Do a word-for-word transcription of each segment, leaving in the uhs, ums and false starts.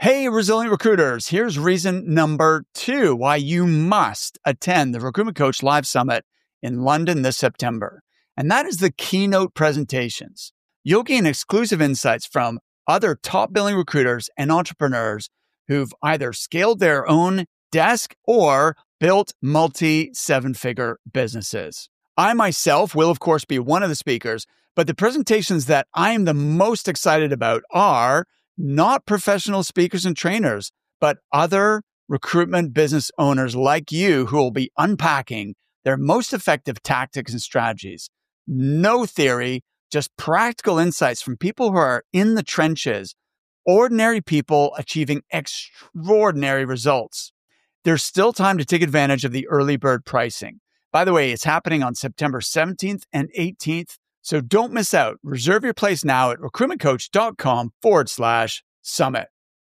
Hey, resilient recruiters, here's reason number two why you must attend the Recruitment Coach Live Summit in London this September. And that is the keynote presentations. You'll gain exclusive insights from other top billing recruiters and entrepreneurs who've either scaled their own desk or built multi seven-figure businesses. I myself will, of course, be one of the speakers, but the presentations that I am the most excited about are not professional speakers and trainers, but other recruitment business owners like you who will be unpacking their most effective tactics and strategies. No theory, just practical insights from people who are in the trenches, ordinary people achieving extraordinary results. There's still time to take advantage of the early bird pricing. By the way, it's happening on September seventeenth and eighteenth. So don't miss out. Reserve your place now at recruitmentcoach.com forward slash summit.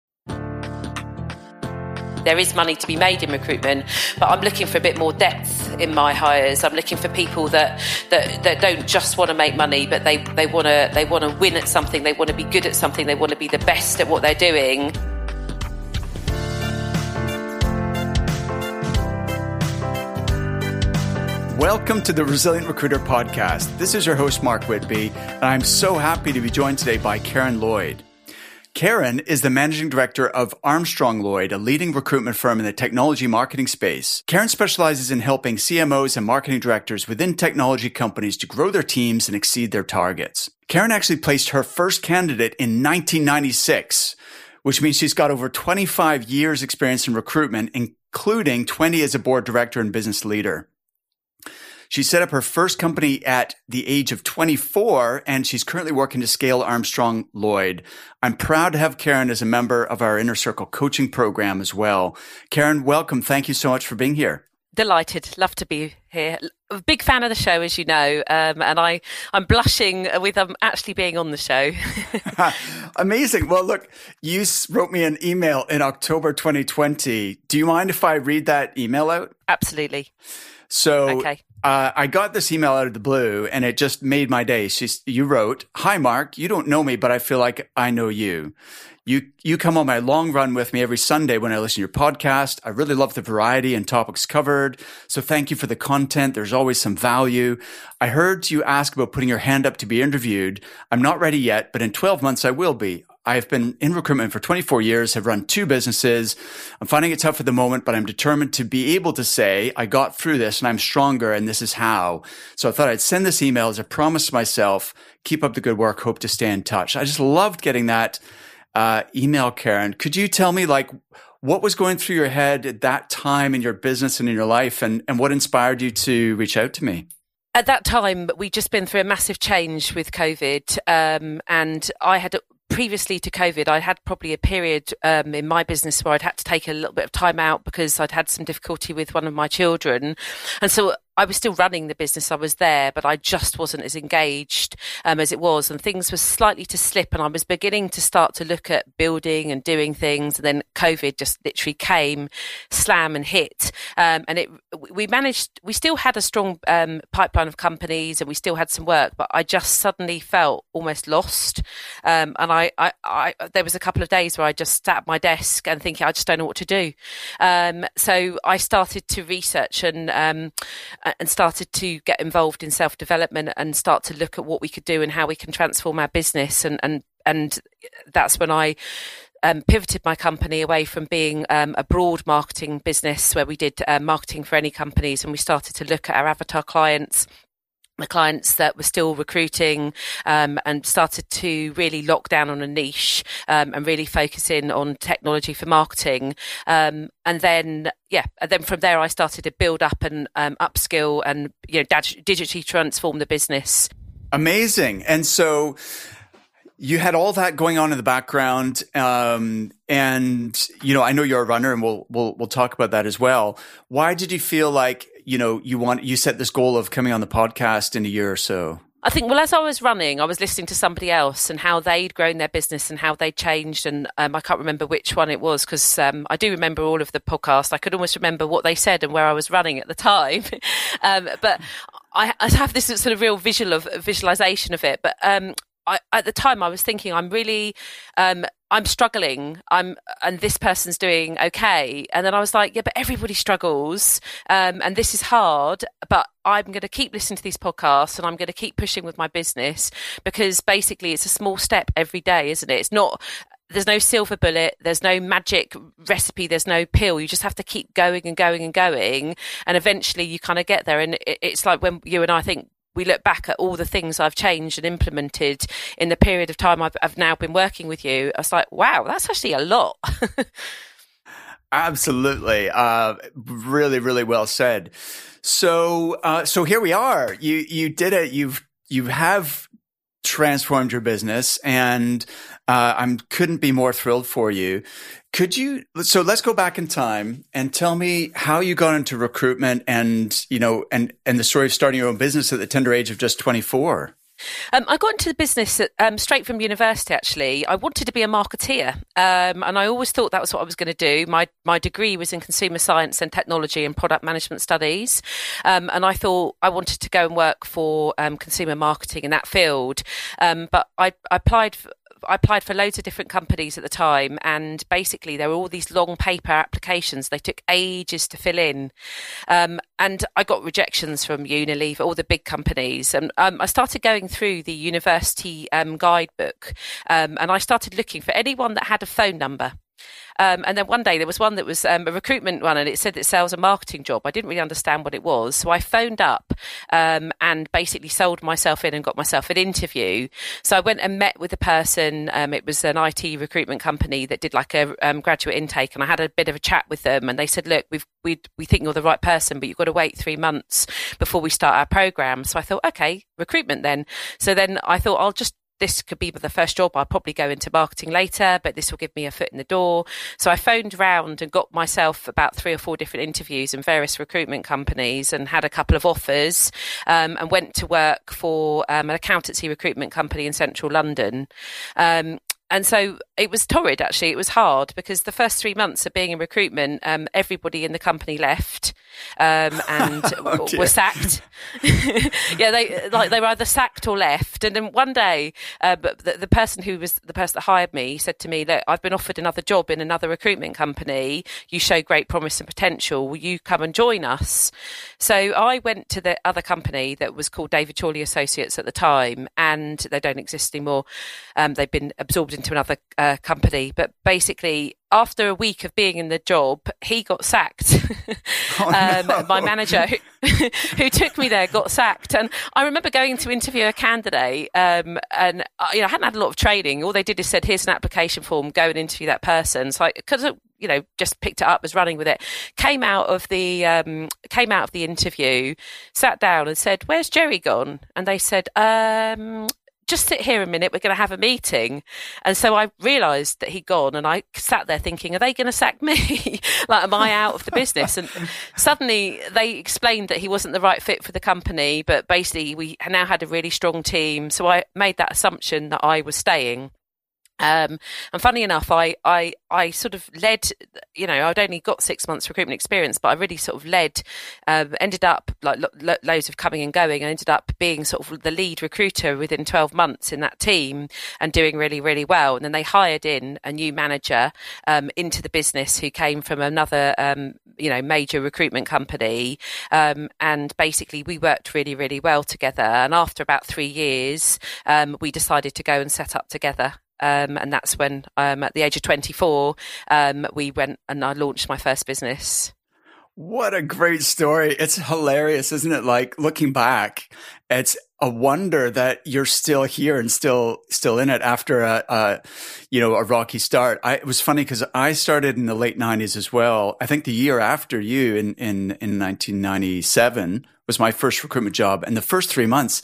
There is money to be made in recruitment, but I'm looking for a bit more depth in my hires. I'm looking for people that that, that don't just want to make money, but they, they want to they want to win at something. They want to be good at something. They want to be the best at what they're doing. Welcome to the Resilient Recruiter Podcast. This is your host, Mark Whitby, and I'm so happy to be joined today by Karen Lloyd. Karen is the managing director of Armstrong Lloyd, a leading recruitment firm in the technology marketing space. Karen specializes in helping C M Os and marketing directors within technology companies to grow their teams and exceed their targets. Karen actually placed her first candidate in nineteen ninety-six, which means she's got over twenty-five years experience in recruitment, including twenty as a board director and business leader. She set up her first company at the age of twenty-four, and she's currently working to scale Armstrong Lloyd. I'm proud to have Karen as a member of our Inner Circle coaching program as well. Karen, welcome. Thank you so much for being here. Delighted. Love to be here. A big fan of the show, as you know, um, and I, I'm blushing with um, actually being on the show. Amazing. Well, look, you wrote me an email in October twenty twenty. Do you mind if I read that email out? Absolutely. So okay. uh, I got this email out of the blue, and it just made my day. She's, you wrote, "Hi, Mark. You don't know me, but I feel like I know you. You you come on my long run with me every Sunday when I listen to your podcast. I really love the variety and topics covered. So thank you for the content. There's always some value. I heard you ask about putting your hand up to be interviewed. I'm not ready yet, but in twelve months I will be. I have been in recruitment for twenty-four years, have run two businesses. I'm finding it tough at the moment, but I'm determined to be able to say, I got through this and I'm stronger and this is how. So I thought I'd send this email as a promise to myself. Keep up the good work. Hope to stay in touch." I just loved getting that uh, email, Karen. Could you tell me, like, what was going through your head at that time in your business and in your life, and, and what inspired you to reach out to me? At that time, we'd just been through a massive change with COVID, um, and I had previously to COVID, I had probably a period um, in my business where I'd had to take a little bit of time out because I'd had some difficulty with one of my children. And so I was still running the business. I was there, but I just wasn't as engaged um, as it was. And things were slightly to slip, and I was beginning to start to look at building and doing things. And then COVID just literally came, slam and hit. Um, and it, we managed, we still had a strong um, pipeline of companies and we still had some work, but I just suddenly felt almost lost. Um, and I, I, I, there was a couple of days where I just sat at my desk and thinking, I just don't know what to do. Um, so I started to research and, um, and started to get involved in self-development and start to look at what we could do and how we can transform our business. And, and, and that's when I um, pivoted my company away from being um, a broad marketing business where we did uh, marketing for any companies, and we started to look at our avatar clients, the clients that were still recruiting, um, and started to really lock down on a niche um, and really focus in on technology for marketing. Um, and then, yeah, and then from there, I started to build up and um, upskill and, you know, dig- digitally transform the business. Amazing. And so you had all that going on in the background, um, and you know, I know you're a runner, and we'll we'll we'll talk about that as well. Why did you feel like, you know, you want you set this goal of coming on the podcast in a year or so? I think, well, as I was running, I was listening to somebody else and how they'd grown their business and how they changed. And um, I can't remember which one it was because um, I do remember all of the podcast. I could almost remember what they said and where I was running at the time. um, but I, I have this sort of real visual of visualization of it. But um, I, at the time I was thinking, I'm really, um, I'm struggling. I'm, and this person's doing okay. And then I was like, yeah, but everybody struggles. Um, and this is hard, but I'm going to keep listening to these podcasts and I'm going to keep pushing with my business, because basically it's a small step every day, isn't it? It's not, there's no silver bullet. There's no magic recipe. There's no pill. You just have to keep going and going and going. And eventually you kind of get there. And it, it's like when you and I think, we look back at all the things I've changed and implemented in the period of time I've, I've now been working with you. I was like, wow, that's actually a lot. Absolutely. Uh, really, really well said. So, uh, so here we are. You, you did it. You've, you have transformed your business, and uh, I couldn't be more thrilled for you. Could you, so let's go back in time and tell me how you got into recruitment and, you know, and, and the story of starting your own business at the tender age of just twenty-four. Um, I got into the business um, straight from university, actually. I wanted to be a marketeer, um, and I always thought that was what I was going to do. My my degree was in consumer science and technology and product management studies, um, and I thought I wanted to go and work for um, consumer marketing in that field. Um, but I, I applied for I applied for loads of different companies at the time, and basically there were all these long paper applications. They took ages to fill in. Um, and I got rejections from Unilever, all the big companies. And um, I started going through the university um, guidebook, um, and I started looking for anyone that had a phone number. Um, and then one day there was one that was um, a recruitment one, and it said it sales and marketing job. I didn't really understand what it was. So I phoned up um, and basically sold myself in and got myself an interview. So I went and met with the person. Um, it was an I T recruitment company that did like a um, graduate intake, and I had a bit of a chat with them, and they said, look, we've, we we think you're the right person, but you've got to wait three months before we start our program. So I thought, okay, recruitment then. So then I thought I'll just this could be the first job. I'll probably go into marketing later, but this will give me a foot in the door. So I phoned round and got myself about three or four different interviews in various recruitment companies and had a couple of offers, um, and went to work for um, an accountancy recruitment company in central London. Um, And so it was torrid, actually. It was hard because the first three months of being in recruitment, um, everybody in the company left um, and oh, were sacked. yeah, they like they were either sacked or left. And then one day, uh, the, the person who was the person that hired me said to me, look, I've been offered another job in another recruitment company. You show great promise and potential. Will you come and join us? So I went to the other company that was called David Chorley Associates at the time, and they don't exist anymore. Um, they've been absorbed into another uh, company, but basically after a week of being in the job, he got sacked. Oh, um, no. My manager who, who took me there got sacked. And I remember going to interview a candidate, um, and uh, you know, I hadn't had a lot of training. All they did is said, here's an application form, go and interview that person. So I could have, you know, just picked it up, was running with it. Came out of the um, came out of the interview, sat down and said, where's Jerry gone? And they said, um, just sit here a minute, we're going to have a meeting. And so I realised that he'd gone, and I sat there thinking, are they going to sack me? Like, am I out of the business? And suddenly they explained that he wasn't the right fit for the company, but basically we now had a really strong team. So I made that assumption that I was staying. Um, and funny enough, I, I, I sort of led, you know, I'd only got six months recruitment experience, but I really sort of led, um, ended up like lo- lo- loads of coming and going. I ended up being sort of the lead recruiter within twelve months in that team and doing really, really well. And then they hired in a new manager, um, into the business who came from another, um, you know, major recruitment company. Um, and basically we worked really, really well together. And after about three years, um, we decided to go and set up together. Um, and that's when, um, at the age of twenty-four, um, we went and I launched my first business. What a great story. It's hilarious, isn't it? Like, looking back, it's a wonder that you're still here and still, still in it after a, a you know, a rocky start. I, it was funny because I started in the late nineties as well. I think the year after you in, in, in nineteen ninety-seven was my first recruitment job. And the first three months,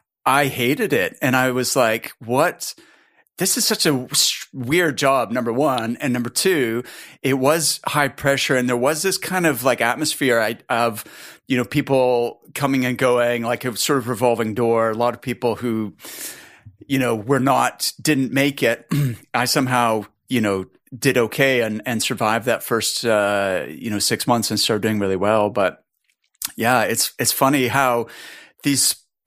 I hated it. And I was like, what? This is such a weird job, number one. And number two, it was high pressure. And there was this kind of like atmosphere of, you know, people coming and going, like a sort of revolving door. A lot of people who, you know, were not, didn't make it. I somehow, you know, did okay and, and survived that first, uh, you know, six months and started doing really well. But yeah, it's, it's funny how these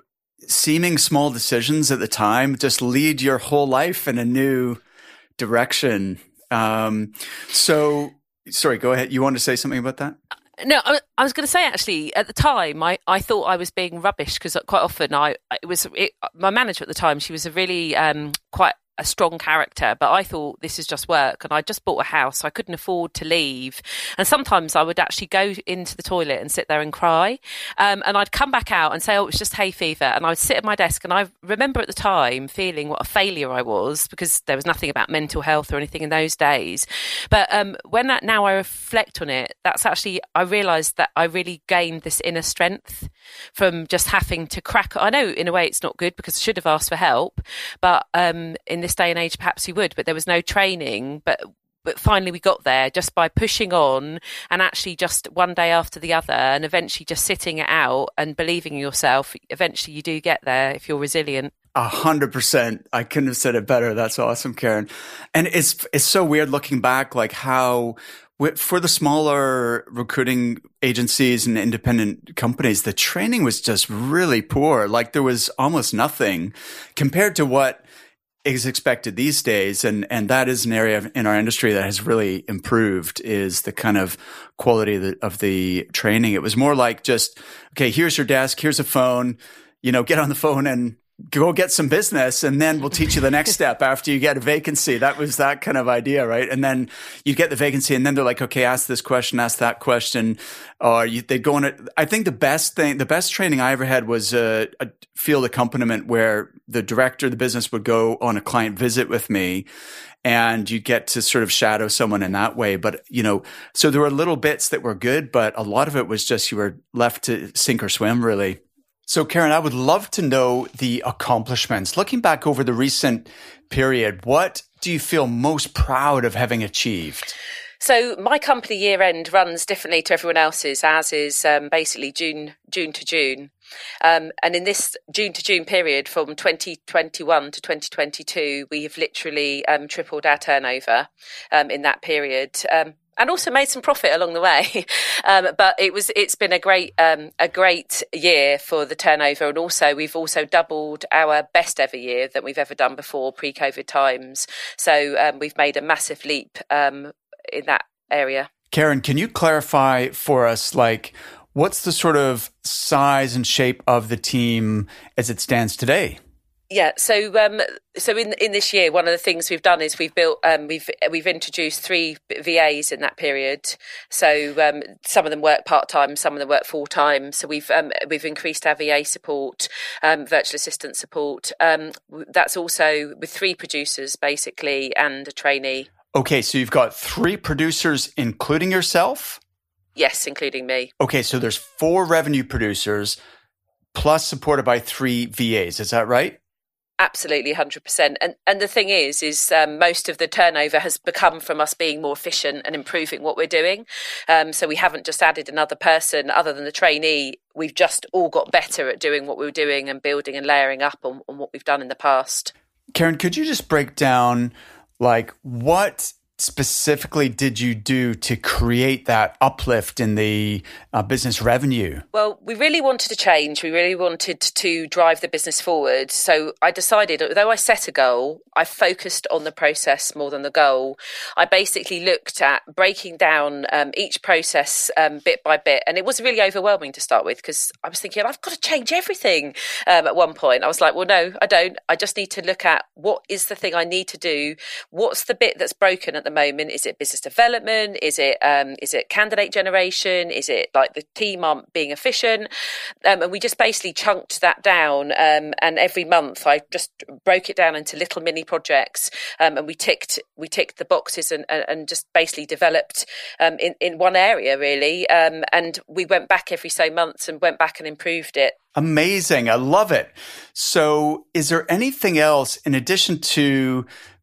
seeming small decisions at the time just lead your whole life in a new direction. Um, so, sorry, go ahead. You want to say something about that? No, I, I was going to say, actually, at the time, I, I thought I was being rubbish because quite often I it was it, my manager at the time. She was a really um, quite a strong character, but I thought this is just work, and I just bought a house, so I couldn't afford to leave. And sometimes I would actually go into the toilet and sit there and cry, um, and I'd come back out and say, "Oh, it was just hay fever," and I would sit at my desk. And I remember at the time feeling what a failure I was, because there was nothing about mental health or anything in those days. But um, when that now I reflect on it, that's actually I realised that I really gained this inner strength from just having to crack. I know in a way it's not good because I should have asked for help, but um, in this day and age perhaps we would, but there was no training. But but finally we got there just by pushing on, and actually just one day after the other, and eventually just sitting it out and believing in yourself. Eventually you do get there if you're resilient. A hundred percent. I couldn't have said it better. That's awesome, Karen. And it's it's so weird looking back, like how for the smaller recruiting agencies and independent companies, the training was just really poor. Like there was almost nothing compared to what is expected these days. And, and that is an area in our industry that has really improved, is the kind of quality of the, of the training. It was more like just, okay, here's your desk, here's a phone, you know, get on the phone and go get some business, and then we'll teach you the next step after you get a vacancy. That was that kind of idea, right? And then you get the vacancy, and then they're like, okay, ask this question, ask that question. Or you, they'd go on it. I think the best thing, the best training I ever had was a, a field accompaniment where the director of the business would go on a client visit with me, and you get to sort of shadow someone in that way. But, you know, so there were little bits that were good, but a lot of it was just you were left to sink or swim, really. So, Karen, I would love to know the accomplishments. Looking back over the recent period, what do you feel most proud of having achieved? So my company year end runs differently to everyone else's, as is um, basically June June to June. Um, and in this June to June period from twenty twenty-one to twenty twenty-two, we have literally um, tripled our turnover um, in that period. Um, And also made some profit along the way, um, but it was it's been a great um, a great year for the turnover, and also we've also doubled our best ever year that we've ever done before pre-COVID times. So um, we've made a massive leap um, in that area. Karen, can you clarify for us, like, what's the sort of size and shape of the team as it stands today? Yeah, so um, so in in this year, one of the things we've done is we've built um, we've we've introduced three V As in that period. So um, some of them work part time, some of them work full time. So we've um, we've increased our V A support, um, virtual assistant support. Um, that's also with three producers basically and a trainee. Okay, so you've got three producers, including yourself? Yes, including me. Okay, so there's four revenue producers, plus supported by three V As. Is that right? Absolutely, one hundred percent. And and the thing is, is um, most of the turnover has become from us being more efficient and improving what we're doing. Um, so we haven't just added another person other than the trainee. We've just all got better at doing what we were doing and building and layering up on, on what we've done in the past. Karen, could you just break down, like, what specifically did you do to create that uplift in the uh, business revenue? Well, we really wanted to change. We really wanted to drive the business forward. So I decided, although I set a goal, I focused on the process more than the goal. I basically looked at breaking down um, each process um, bit by bit. And it was really overwhelming to start with, because I was thinking, I've got to change everything. Um, at one point, I was like, well, no, I don't. I just need to look at what is the thing I need to do. What's the bit that's broken at the moment? Is it business development? Is it um, is it candidate generation? Is it like the team aren't being efficient? Um, and we just basically chunked that down. Um, and every month I just broke it down into little mini projects. Um, and we ticked we ticked the boxes and, and, and just basically developed um, in, in one area, really. Um, and we went back every so months and went back and improved it. Amazing. I love it. So is there anything else in addition to that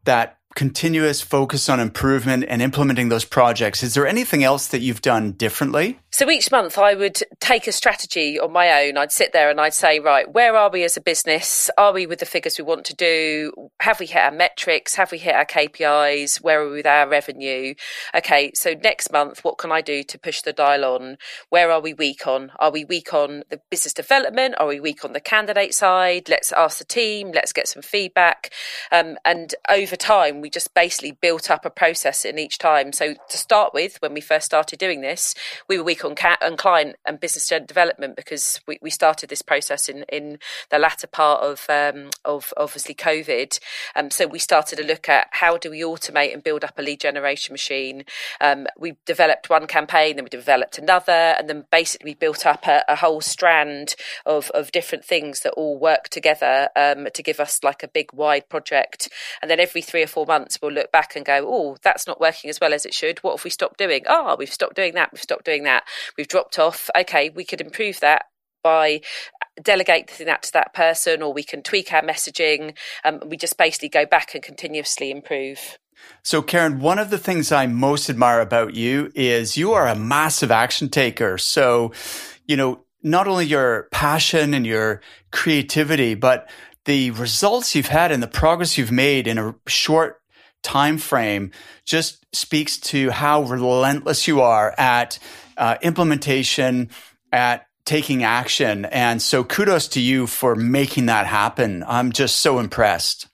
continuous focus on improvement and implementing those projects, is there anything else that you've done differently? So each month I would take a strategy on my own. I'd sit there and I'd say, right, where are we as a business? Are we with the figures we want to do? Have we hit our metrics? Have we hit our K P Is? Where are we with our revenue? Okay, so next month, what can I do to push the dial on? Where are we weak on? Are we weak on the business development? Are we weak on the candidate side? Let's ask the team. Let's get some feedback. Um, and over time, we just basically built up a process in each time. So to start with, when we first started doing this, we were weak on, ca- on client and business development because we, we started this process in, in the latter part of, um, of obviously COVID. Um, so we started to look at how do we automate and build up a lead generation machine. Um, we developed one campaign, then we developed another, and then basically we built up a, a whole strand of, of different things that all work together um, to give us like a big wide project. And then every three or four months we'll look back and go, oh, that's not working as well as it should. What have we stopped doing? Oh, we've stopped doing that. We've stopped doing that. We've dropped off. Okay, we could improve that by delegating that to that person, or we can tweak our messaging. Um, we just basically go back and continuously improve. So, Karen, one of the things I most admire about you is you are a massive action taker. So, you know, not only your passion and your creativity, but the results you've had and the progress you've made in a short time frame just speaks to how relentless you are at uh, implementation, at taking action. And so kudos to you for making that happen. I'm just so impressed.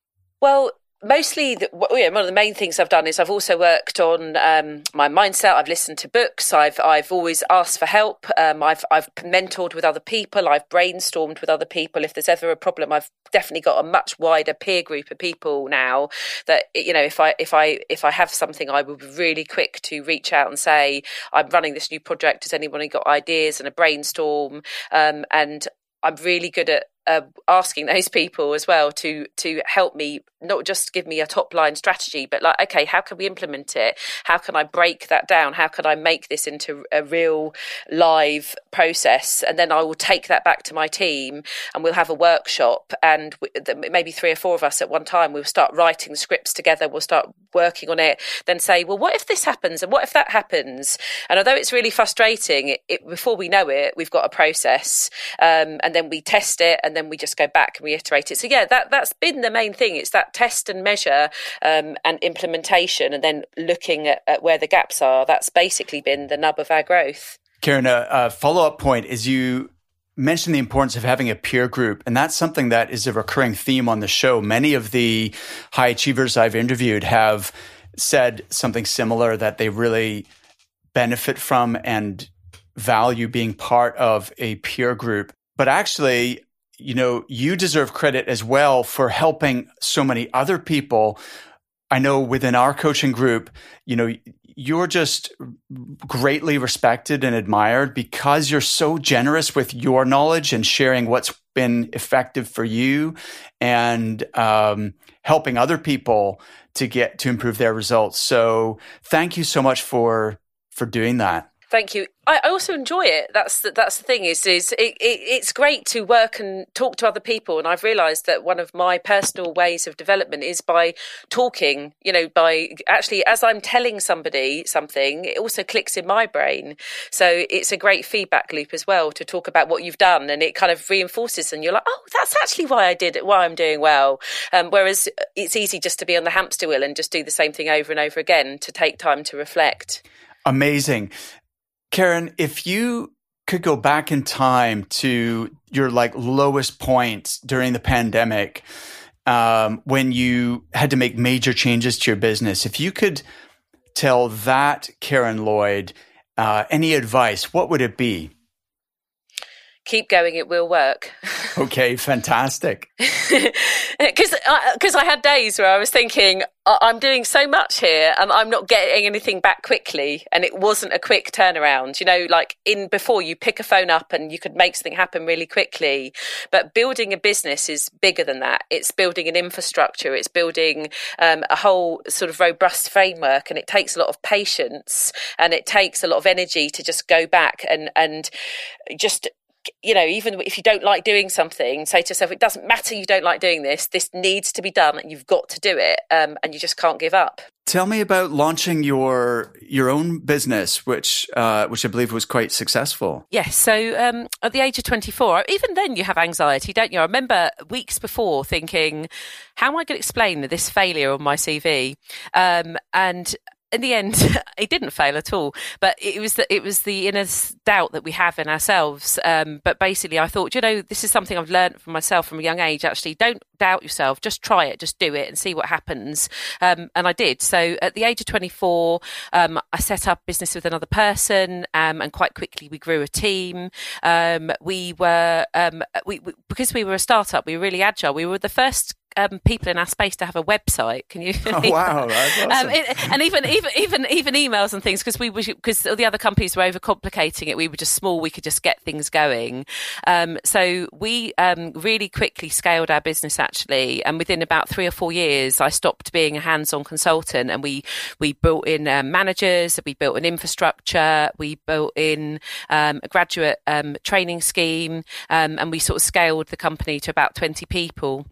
Well, mostly, the, one of the main things I've done is I've also worked on um, my mindset. I've listened to books. I've I've always asked for help. Um, I've I've mentored with other people. I've brainstormed with other people. If there's ever a problem, I've definitely got a much wider peer group of people now. That, you know, if I if I if I have something, I will be really quick to reach out and say, I'm running this new project. Has anybody got ideas? And a brainstorm. Um, and I'm really good at Uh, asking those people as well to to help me, not just give me a top line strategy, but like, okay, how can we implement it? How can I break that down? How can I make this into a real live process? And then I will take that back to my team and we'll have a workshop, and maybe three or four of us at one time, we'll start writing scripts together. We'll start working on it, then say, well, what if this happens? And what if that happens? And although it's really frustrating, it, it, before we know it, we've got a process, um, and then we test it, and then we just go back and reiterate it. So yeah, that, that's been the main thing. It's that test and measure um, and implementation, and then looking at, at where the gaps are. That's basically been the nub of our growth. Karen, a, a follow-up point is you mentioned the importance of having a peer group, and that's something that is a recurring theme on the show. Many of the high achievers I've interviewed have said something similar, that they really benefit from and value being part of a peer group. But actually, you know, you deserve credit as well for helping so many other people. I know within our coaching group, you know, you're just greatly respected and admired because you're so generous with your knowledge and sharing what's been effective for you, and um, helping other people to get to improve their results. So thank you so much for for doing that. Thank you. I also enjoy it. That's the, that's the thing is, is it, it, it's great to work and talk to other people. And I've realised that one of my personal ways of development is by talking, you know, by actually, as I'm telling somebody something, it also clicks in my brain. So it's a great feedback loop as well to talk about what you've done, and it kind of reinforces, and you're like, oh, that's actually why I did it, why I'm doing well. Um, whereas it's easy just to be on the hamster wheel and just do the same thing over and over again, to take time to reflect. Amazing. Karen, if you could go back in time to your like lowest point during the pandemic, um, when you had to make major changes to your business, if you could tell that Karen Lloyd uh, any advice, what would it be? Keep going, it will work. Okay, fantastic. Because I, 'cause I had days where I was thinking, I'm doing so much here and I'm not getting anything back quickly. And it wasn't a quick turnaround. You know, like in before, you pick a phone up and you could make something happen really quickly. But building a business is bigger than that. It's building an infrastructure. It's building um, a whole sort of robust framework. And it takes a lot of patience, and it takes a lot of energy to just go back and, and just you know, even if you don't like doing something, say to yourself, it doesn't matter you don't like doing this, this needs to be done and you've got to do it, um, and you just can't give up. Tell me about launching your your own business, which uh, which I believe was quite successful. Yes. So um, at the age of twenty-four, even then you have anxiety, don't you? I remember weeks before thinking, how am I going to explain this failure on my C V? Um, and in the end, it didn't fail at all, but it was the, it was the inner doubt that we have in ourselves. Um, but basically, I thought, you know, this is something I've learned from myself from a young age. Actually, don't doubt yourself. Just try it. Just do it and see what happens. Um, and I did. So at the age of twenty-four, um, I set up business with another person, um, and quite quickly we grew a team. Um, we were um, we, we because we were a startup, we were really agile. We were the first Um, people in our space to have a website. Can you? Oh, wow, that's awesome. um, it, and even even even even emails and things, because we because the other companies were overcomplicating it. We were just small. We could just get things going. Um, so we um, really quickly scaled our business actually, and within about three or four years, I stopped being a hands-on consultant, and we we built in um, managers. We built an infrastructure. We built in um, a graduate um, training scheme, um, and we sort of scaled the company to about twenty people.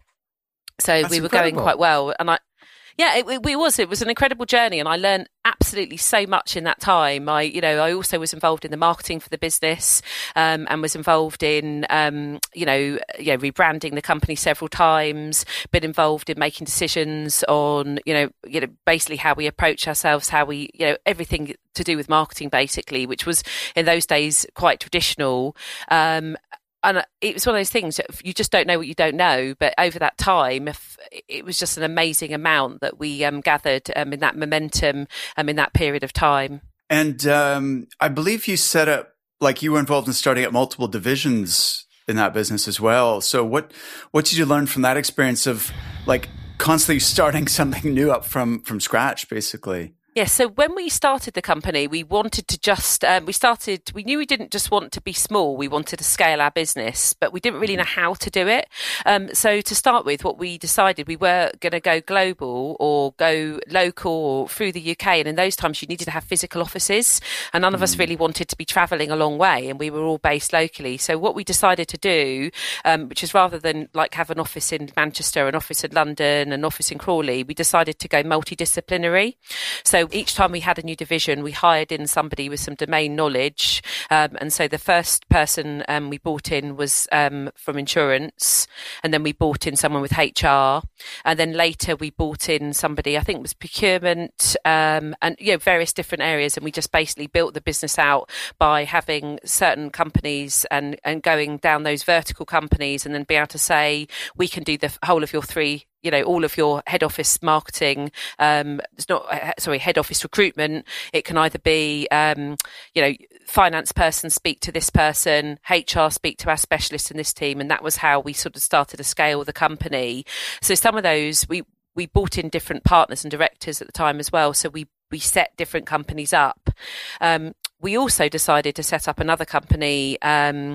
So That's we were incredible. going quite well. And I, yeah, it, it, it was, it was an incredible journey. And I learned absolutely so much in that time. I, you know, I also was involved in the marketing for the business, um, and was involved in, um, you know, you know, rebranding the company several times, been involved in making decisions on, you know, you know, basically how we approach ourselves, how we, you know, everything to do with marketing basically, which was in those days quite traditional. Um, And it was one of those things that you just don't know what you don't know. But over that time, if, it was just an amazing amount that we um, gathered um, in that momentum um, in that period of time. And um, I believe you set up, like you were involved in starting up multiple divisions in that business as well. So what what did you learn from that experience of like constantly starting something new up from from scratch, basically? Yes, so when we started the company, we wanted to just, um, we started, we knew we didn't just want to be small, we wanted to scale our business, but we didn't really know how to do it. Um, so to start with, what we decided, we were going to go global or go local or through the U K. And in those times, you needed to have physical offices, and none of us really wanted to be travelling a long way, and we were all based locally. So what we decided to do, um, which is rather than like have an office in Manchester, an office in London, an office in Crawley, we decided to go multidisciplinary. So each time we had a new division, we hired in somebody with some domain knowledge. Um, and so the first person um, we brought in was um, from insurance, and then we brought in someone with H R. And then later we brought in somebody, I think it was procurement, um, and you know, various different areas. And we just basically built the business out by having certain companies and, and going down those vertical companies, and then be able to say, we can do the whole of your three, you know, all of your head office marketing. Um, it's not, uh, sorry, head office recruitment. It can either be, um, you know, finance person speak to this person, H R speak to our specialist in this team. And that was how we sort of started to scale the company. So some of those, we, we brought in different partners and directors at the time as well. So we, we set different companies up. Um, We also decided to set up another company, um,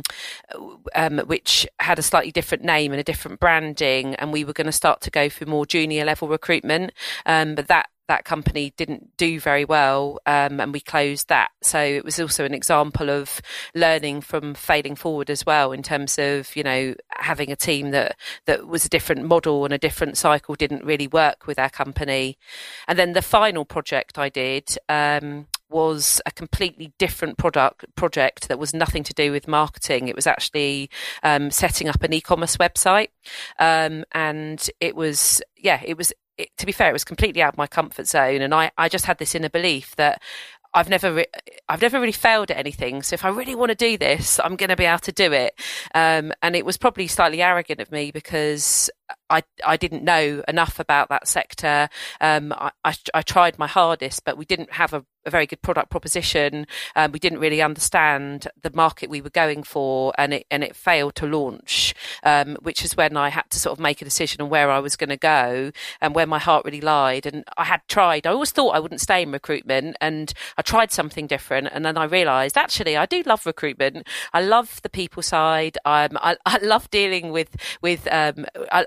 um, which had a slightly different name and a different branding, and we were going to start to go for more junior level recruitment. Um, but that that company didn't do very well, um, and we closed that. So it was also an example of learning from failing forward as well, in terms of, you know, having a team that that was a different model and a different cycle didn't really work with our company. And then the final project I did, um, was a completely different product project that was nothing to do with marketing. It was actually um, setting up an e-commerce website, um, and it was yeah, it was. It, to be fair, it was completely out of my comfort zone, and I, I just had this inner belief that I've never re- I've never really failed at anything. So if I really want to do this, I'm going to be able to do it. Um, and it was probably slightly arrogant of me, because I I didn't know enough about that sector. Um, I, I, I tried my hardest, but we didn't have a, a very good product proposition. Um, we didn't really understand the market we were going for, and it and it failed to launch. Um, which is when I had to sort of make a decision on where I was going to go and where my heart really lied. And I had tried. I always thought I wouldn't stay in recruitment, and I tried something different. And then I realised actually I do love recruitment. I love the people side. Um, I I love dealing with with um. I,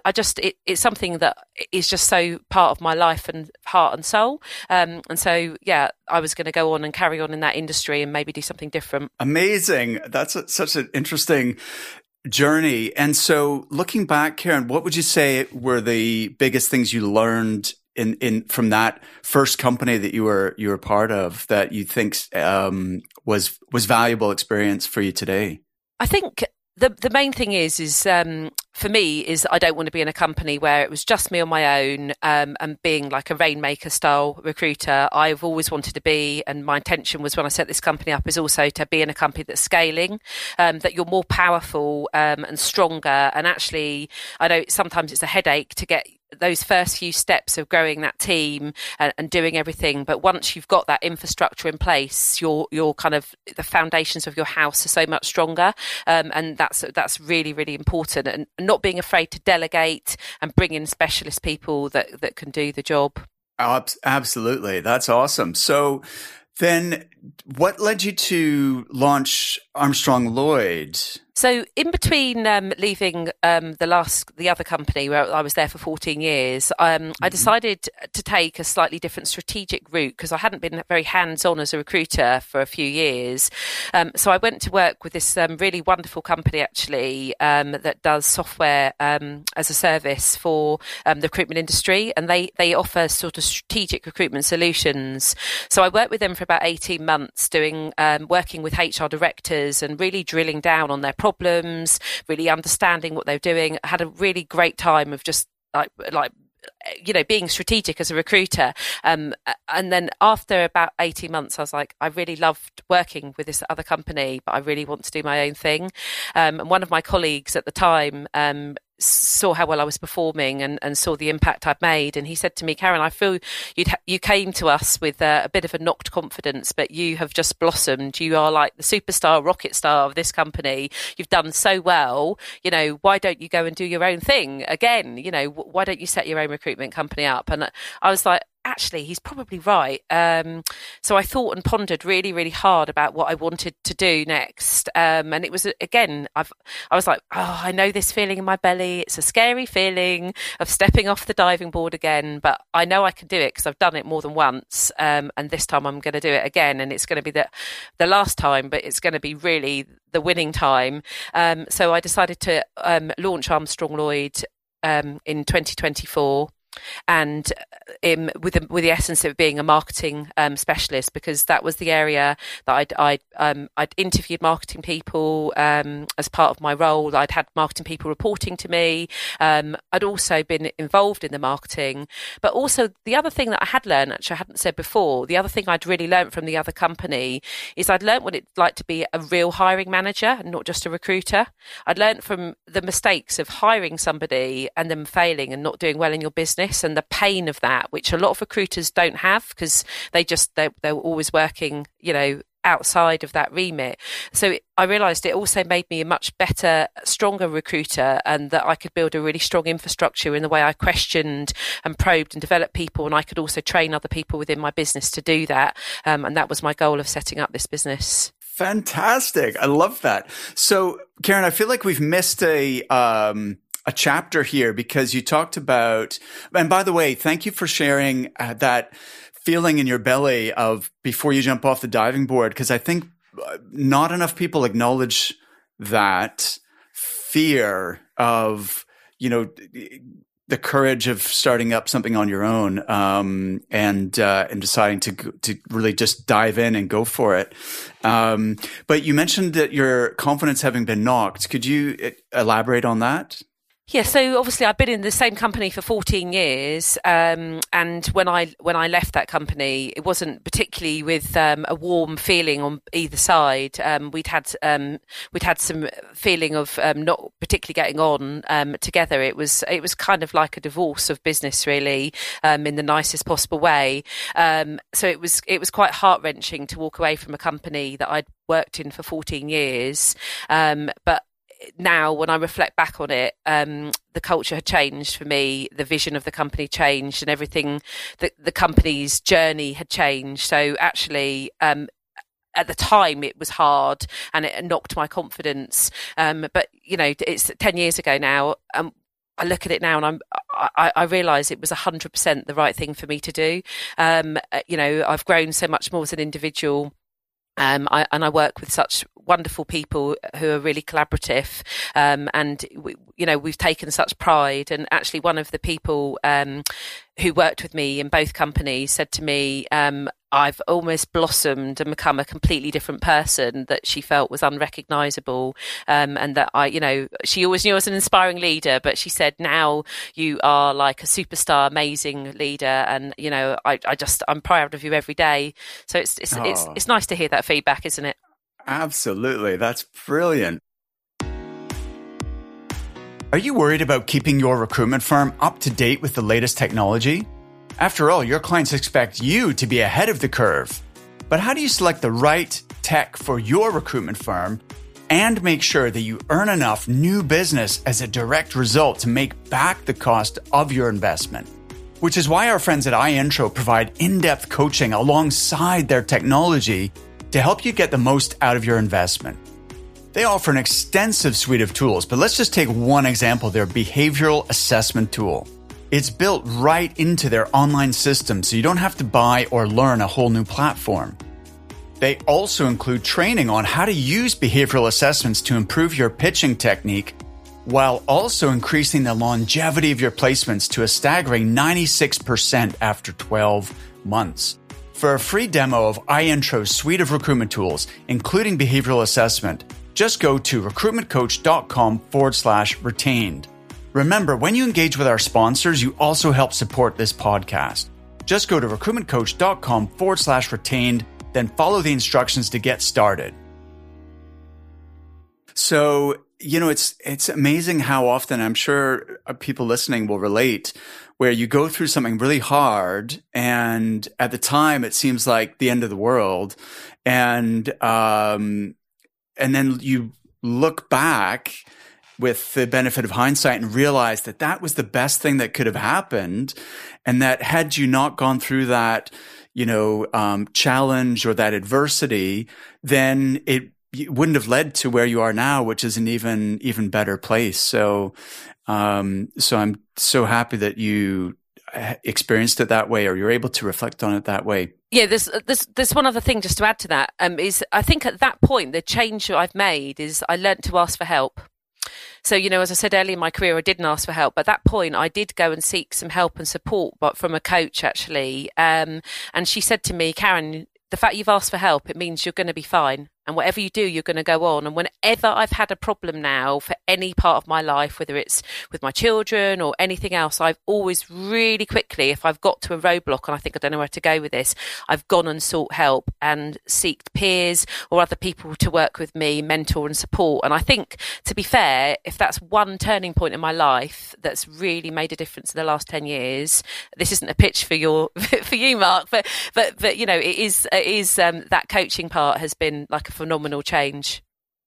I just it, it's something that is just so part of my life and heart and soul. Um, and so, yeah, I was going to go on and carry on in that industry and maybe do something different. Amazing. That's a, such an interesting journey. And so looking back, Karen, what would you say were the biggest things you learned in, in from that first company that you were you were part of that you think um, was was valuable experience for you today? I think the the main thing is is um, for me is I don't want to be in a company where it was just me on my own um, and being like a rainmaker style recruiter. I've always wanted to be, and my intention was when I set this company up is also to be in a company that's scaling, um, that you're more powerful um, and stronger. And actually, I know sometimes it's a headache to get those first few steps of growing that team and, and doing everything, but once you've got that infrastructure in place, your your kind of the foundations of your house are so much stronger, um, and that's that's really really important. And not being afraid to delegate and bring in specialist people that that can do the job. Absolutely, that's awesome. So then, what led you to launch Armstrong Lloyd? So in between um, leaving um, the last, the other company where I was there for fourteen years, um, mm-hmm. I decided to take a slightly different strategic route because I hadn't been very hands-on as a recruiter for a few years. Um, so I went to work with this um, really wonderful company actually um, that does software um, as a service for um, the recruitment industry, and they they offer sort of strategic recruitment solutions. So I worked with them for about eighteen months, doing um, working with H R directors and really drilling down on their problems. problems, really understanding what they're doing. I had a really great time of just like, like, you know, being strategic as a recruiter. Um, and then after about eighteen months, I was like, I really loved working with this other company, but I really want to do my own thing. Um, and one of my colleagues at the time, um, saw how well I was performing and, and saw the impact I'd made. And he said to me, Karen, I feel you'd ha- you came to us with uh, a bit of a knocked confidence, but you have just blossomed. You are like the superstar, rocket star of this company. You've done so well. You know, why don't you go and do your own thing again? You know, w- why don't you set your own recruitment company up? And I was like, actually, he's probably right. Um, so I thought and pondered really, really hard about what I wanted to do next. Um, and it was, again, I've, I was like, oh, I know this feeling in my belly. It's a scary feeling of stepping off the diving board again, but I know I can do it because I've done it more than once. Um, and this time I'm going to do it again. And it's going to be the, the last time, but it's going to be really the winning time. Um, so I decided to um, launch Armstrong Lloyd um, in twenty twenty-four. And um, with the, with the essence of being a marketing um, specialist, because that was the area that I'd I'd, um, I'd interviewed marketing people um, as part of my role. I'd had marketing people reporting to me. Um, I'd also been involved in the marketing, but also the other thing that I had learned, actually I hadn't said before, the other thing I'd really learned from the other company is I'd learned what it's like to be a real hiring manager and not just a recruiter. I'd learned from the mistakes of hiring somebody and them failing and not doing well in your business, and the pain of that, which a lot of recruiters don't have because they just they they're always working, you know, outside of that remit. So I realised it also made me a much better, stronger recruiter, and that I could build a really strong infrastructure in the way I questioned and probed and developed people, and I could also train other people within my business to do that. Um, and that was my goal of setting up this business. Fantastic! I love that. So, Karen, I feel like we've missed a. Um a chapter here because you talked about, and by the way, thank you for sharing uh, that feeling in your belly of before you jump off the diving board, because I think not enough people acknowledge that fear of, you know, the courage of starting up something on your own, um, and, uh, and deciding to, to really just dive in and go for it. Um, but you mentioned that your confidence having been knocked. Could you elaborate on that? Yeah, so obviously I've been in the same company for fourteen years, um, and when I when I left that company, it wasn't particularly with um, a warm feeling on either side. Um, we'd had um, we'd had some feeling of um, not particularly getting on um, together. It was it was kind of like a divorce of business, really, um, in the nicest possible way. Um, so it was it was quite heart wrenching to walk away from a company that I'd worked in for fourteen years, um, but. Now, when I reflect back on it, um, the culture had changed for me, the vision of the company changed, and everything, the, the company's journey had changed. So actually, um, at the time, it was hard and it knocked my confidence. Um, but, you know, it's ten years ago now. Um, I look at it now and I'm, I, I realise it was one hundred percent the right thing for me to do. Um, you know, I've grown so much more as an individual. Um, I, and I work with such wonderful people who are really collaborative, um, and we, you know, we've taken such pride. And actually, one of the people um, who worked with me in both companies said to me, um, "I've almost blossomed and become a completely different person that she felt was unrecognisable, um, and that I, you know, she always knew I was an inspiring leader, but she said now you are like a superstar, amazing leader, and you know, I, I just I'm proud of you every day." So it's it's, oh. it's it's nice to hear that feedback, isn't it? Absolutely, that's brilliant. Are you worried about keeping your recruitment firm up to date with the latest technology? After all, your clients expect you to be ahead of the curve. But how do you select the right tech for your recruitment firm and make sure that you earn enough new business as a direct result to make back the cost of your investment? Which is why our friends at iIntro provide in-depth coaching alongside their technology to help you get the most out of your investment. They offer an extensive suite of tools, but let's just take one example, their behavioral assessment tool. It's built right into their online system, so you don't have to buy or learn a whole new platform. They also include training on how to use behavioral assessments to improve your pitching technique, while also increasing the longevity of your placements to a staggering ninety-six percent after twelve months. For a free demo of iIntro's suite of recruitment tools, including behavioral assessment, just go to recruitmentcoach.com forward slash retained. Remember, when you engage with our sponsors, you also help support this podcast. Just go to recruitmentcoach.com forward slash retained, then follow the instructions to get started. So, you know, it's it's amazing how often, I'm sure people listening will relate, where you go through something really hard and at the time it seems like the end of the world. And, um, and then you look back with the benefit of hindsight and realize that that was the best thing that could have happened. And that had you not gone through that, you know, um, challenge or that adversity, then it, it wouldn't have led to where you are now, which is an even, even better place. So, um, so I'm so happy that you experienced it that way, or you're able to reflect on it that way. Yeah, there's there's there's one other thing just to add to that. Um, is I think at that point the change I've made is I learnt to ask for help. So, you know, as I said earlier in my career, I didn't ask for help. But at that point, I did go and seek some help and support, but from a coach, actually. Um, and she said to me, Karen, the fact you've asked for help, it means you're going to be fine. And whatever you do, you're going to go on. And whenever I've had a problem now for any part of my life, whether it's with my children or anything else, I've always really quickly, if I've got to a roadblock and I think I don't know where to go with this, I've gone and sought help and seeked peers or other people to work with me, mentor and support. And I think, to be fair, if that's one turning point in my life that's really made a difference in the last ten years, this isn't a pitch for your for you, Mark, but but but you know, it is it is um, that coaching part has been like a phenomenal change.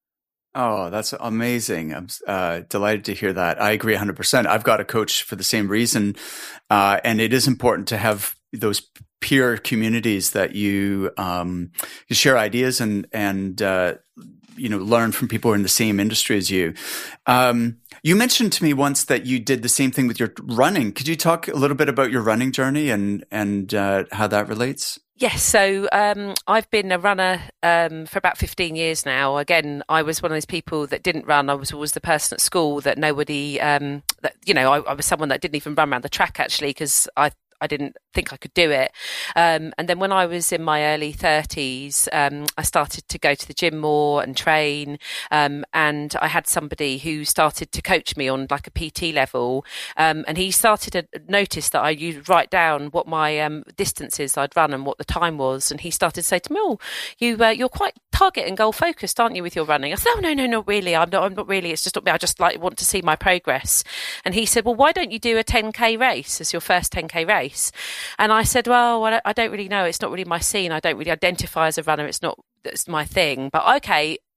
Oh, that's amazing. I'm uh, delighted to hear that. I agree one hundred percent. I've got a coach for the same reason. Uh, and it is important to have those peer communities that you, um, you share ideas and, and, uh, you know, learn from people who are in the same industry as you. Um, you mentioned to me once that you did the same thing with your running. Could you talk a little bit about your running journey and, and, uh, how that relates? Yes, so um, I've been a runner um, for about fifteen years now. Again, I was one of those people that didn't run. I was always the person at school that nobody, um, that you know, I, I was someone that didn't even run around the track actually because I I didn't think I could do it. Um, and then when I was in my early thirties, um, I started to go to the gym more and train. Um, and I had somebody who started to coach me on like a P T level. Um, and he started to notice that I used write down what my um, distances I'd run and what the time was. And he started to say to me, oh, you, uh, you're quite target and goal focused, aren't you, with your running? I said, oh, no, no, not really. I'm not, I'm not really. It's just not me. I just like want to see my progress. And he said, well, why don't you do a ten K race as your first ten K race? And I said, well, I don't really know. It's not really my scene. I don't really identify as a runner. It's not, it's my thing. But okay,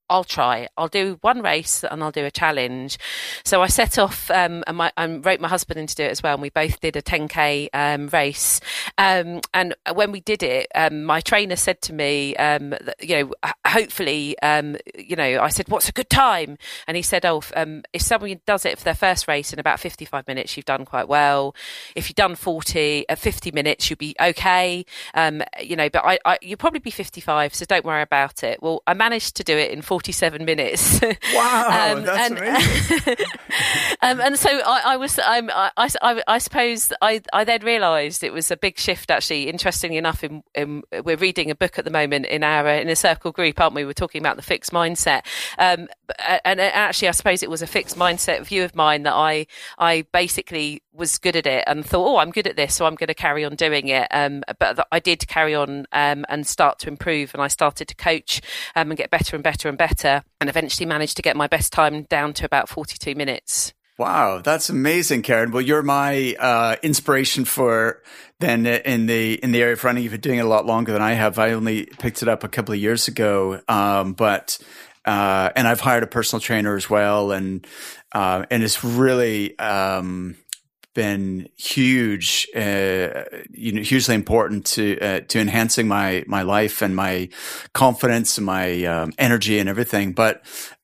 I'll try. I'll do one race and I'll do a challenge. So I set off um, and, my, and wrote my husband in to do it as well. And we both did a ten K um, race. Um, and when we did it, um, my trainer said to me, um, that, you know, hopefully, um, you know, I said, what's a good time? And he said, oh, um, if someone does it for their first race in about fifty-five minutes, you've done quite well. If you've done forty, uh, fifty minutes, you'll be okay. Um, you know, but I, I, you'll probably be fifty-five, so don't worry about it. Well, I managed to do it in forty-seven minutes. Wow, um, that's and, amazing. um, and so I, I was, um, I, I, I suppose I, I then realised it was a big shift. Actually, interestingly enough, in, in, we're reading a book at the moment in our in a circle group, aren't we? We're talking about the fixed mindset, um, and actually, I suppose it was a fixed mindset view of mine that I, I basically was good at it and thought, oh, I'm good at this, so I'm going to carry on doing it. Um, but I did carry on um, and start to improve, and I started to coach um, and get better and better and better, and eventually managed to get my best time down to about forty-two minutes. Wow, that's amazing, Karen. Well, you're my uh, inspiration for then in the in the area of running. You've been doing it a lot longer than I have. I only picked it up a couple of years ago, um, but uh, and I've hired a personal trainer as well, and uh, and it's really um, been huge, uh, you know, hugely important to uh, to enhancing my my life and my confidence and my um, energy and everything. But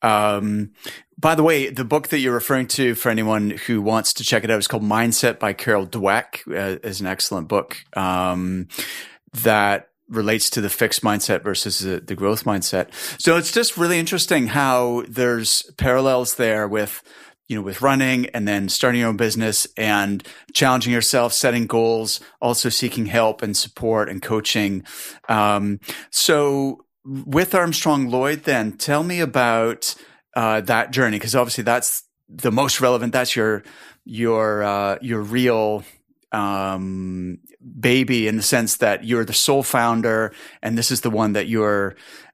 um, by the way, the book that you're referring to, for anyone who wants to check it out, is called Mindset by Carol Dweck. Uh, is an excellent book um, that relates to the fixed mindset versus the, the growth mindset. So it's just really interesting how there's parallels there with, you know, with running and then starting your own business and challenging yourself, setting goals, also seeking help and support and coaching. Um, so with Armstrong Lloyd, then tell me about uh, that journey, because obviously that's the most relevant. That's your your uh, your real um, baby, in the sense that you're the sole founder, and this is the one that you're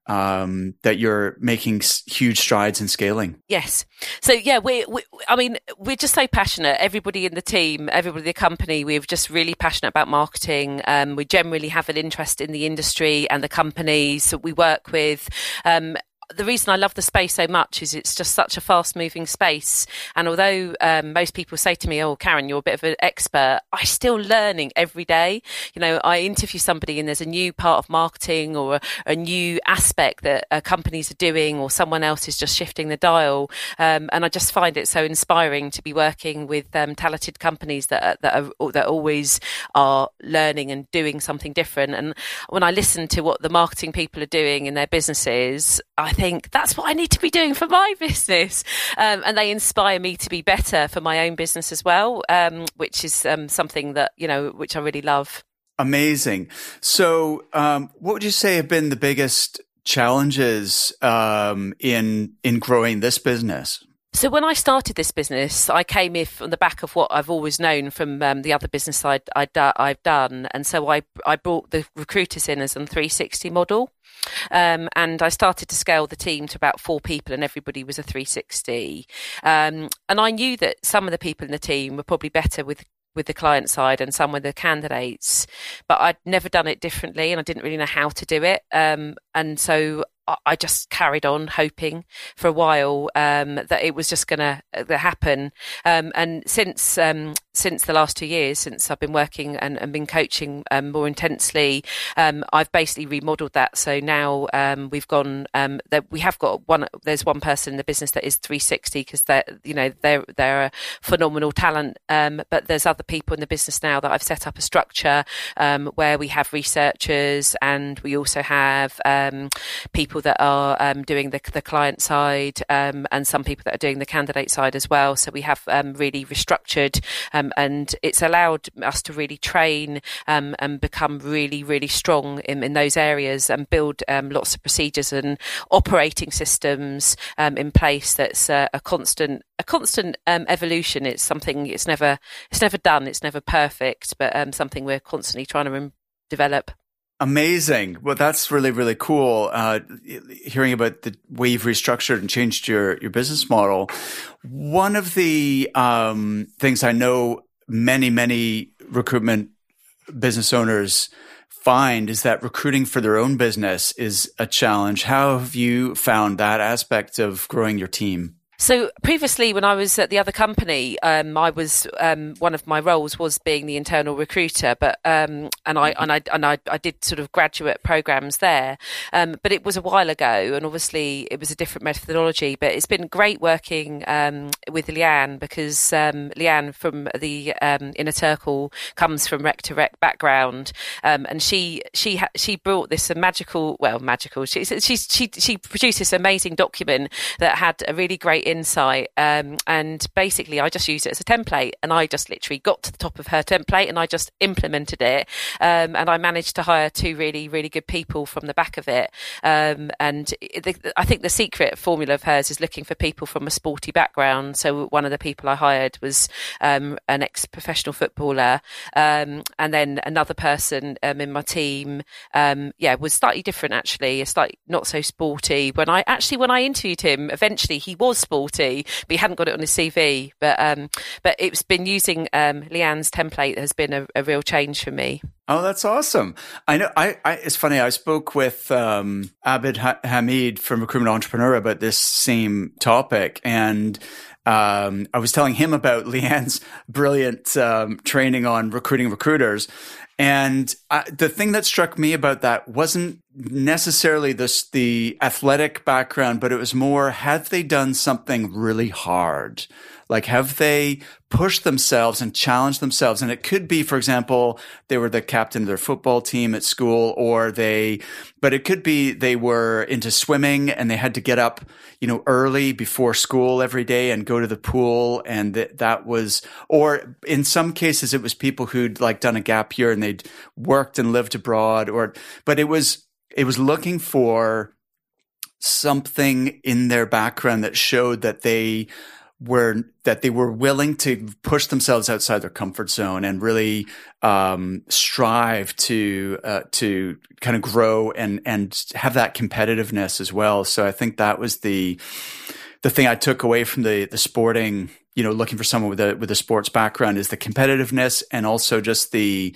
um, that you're making s- huge strides in scaling. Yes. So yeah, we, we, I mean, we're just so passionate. Everybody in the team, everybody in the company, we're just really passionate about marketing. Um, we generally have an interest in the industry and the companies that we work with. Um, The reason I love the space so much is it's just such a fast-moving space. And although um, most people say to me, oh, Karen, you're a bit of an expert, I'm still learning every day. You know, I interview somebody and there's a new part of marketing or a, a new aspect that uh, companies are doing, or someone else is just shifting the dial. Um, and I just find it so inspiring to be working with um, talented companies that are, that are that always are learning and doing something different. And when I listen to what the marketing people are doing in their businesses, I think that's what I need to be doing for my business. Um, and they inspire me to be better for my own business as well, um, which is um, something that, you know, which I really love. Amazing. So um, what would you say have been the biggest challenges um, in in growing this business? So when I started this business, I came in from the back of what I've always known from um, the other business I'd, I'd, I've done. And so I, I brought the recruiters in as a three sixty model. Um, and I started to scale the team to about four people, and everybody was a three sixty. Um, and I knew that some of the people in the team were probably better with with the client side and some with the candidates, but I'd never done it differently and I didn't really know how to do it. Um, and so I just carried on hoping for a while um, that it was just going to uh, happen. Um, and since um, since the last two years, since I've been working and, and been coaching um, more intensely, um, I've basically remodeled that. So now um, we've gone. Um, that we have got one. There's one person in the business that is three sixty because they're you know they're they're a phenomenal talent. Um, but there's other people in the business now that I've set up a structure um, where we have researchers, and we also have um, people that are um, doing the, the client side um, and some people that are doing the candidate side as well. So we have um, really restructured um, and it's allowed us to really train um, and become really, really strong in, in those areas and build um, lots of procedures and operating systems um, in place. That's uh, a constant a constant um, evolution. It's something it's never it's never done. It's never perfect, but um, something we're constantly trying to um, develop. Amazing. Well, that's really, really cool. Uh, hearing about the way you've restructured and changed your, your business model. One of the um, things I know many, many recruitment business owners find is that recruiting for their own business is a challenge. How have you found that aspect of growing your team? So previously, when I was at the other company, um, I was um, one of my roles was being the internal recruiter, but um, and I and I and I, I did sort of graduate programs there, um, but it was a while ago, and obviously it was a different methodology. But it's been great working um, with Leanne because um, Leanne from the um, Inner Circle comes from rec to rec background, um, and she she ha- she brought this a magical, well, magical. She she she she produced this amazing document that had a really great insight, um, and basically I just used it as a template, and I just literally got to the top of her template and I just implemented it, um, and I managed to hire two really really good people from the back of it, um, and the, I think the secret formula of hers is looking for people from a sporty background. So one of the people I hired was um, an ex-professional footballer, um, and then another person um, in my team um, yeah was slightly different, actually, a slightly not so sporty. When I actually when I interviewed him, eventually he was sporty, but he hadn't got it on his C V. But um, but it's been using um, Leanne's template has been a, a real change for me. Oh, that's awesome. I know. I, I it's funny. I spoke with um, Abid ha- Hamid from Recruitment Entrepreneur about this same topic, and um, I was telling him about Leanne's brilliant um, training on recruiting recruiters. And uh, the thing that struck me about that wasn't necessarily this, the athletic background, but it was more, have they done something really hard? Like, have they pushed themselves and challenged themselves? And it could be, for example, they were the captain of their football team at school, or they, but it could be they were into swimming and they had to get up, you know, early before school every day and go to the pool. And that, that was, or in some cases, it was people who'd like done a gap year and they'd worked and lived abroad, or, but it was, it was looking for something in their background that showed that they were that they were willing to push themselves outside their comfort zone and really um, strive to uh, to kind of grow and and have that competitiveness as well. So I think that was the the thing I took away from the the sporting, you know, looking for someone with a with a sports background, is the competitiveness, and also just the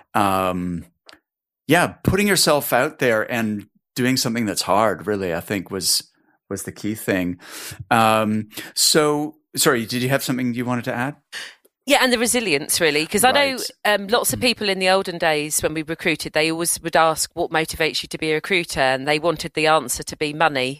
um, yeah, putting yourself out there and doing something that's hard. Really, I think was. was the key thing. Um, so, sorry, did you have something you wanted to add? Yeah, and the resilience, really, because right. I know um, lots of people in the olden days when we recruited, they always would ask, what motivates you to be a recruiter? And they wanted the answer to be money.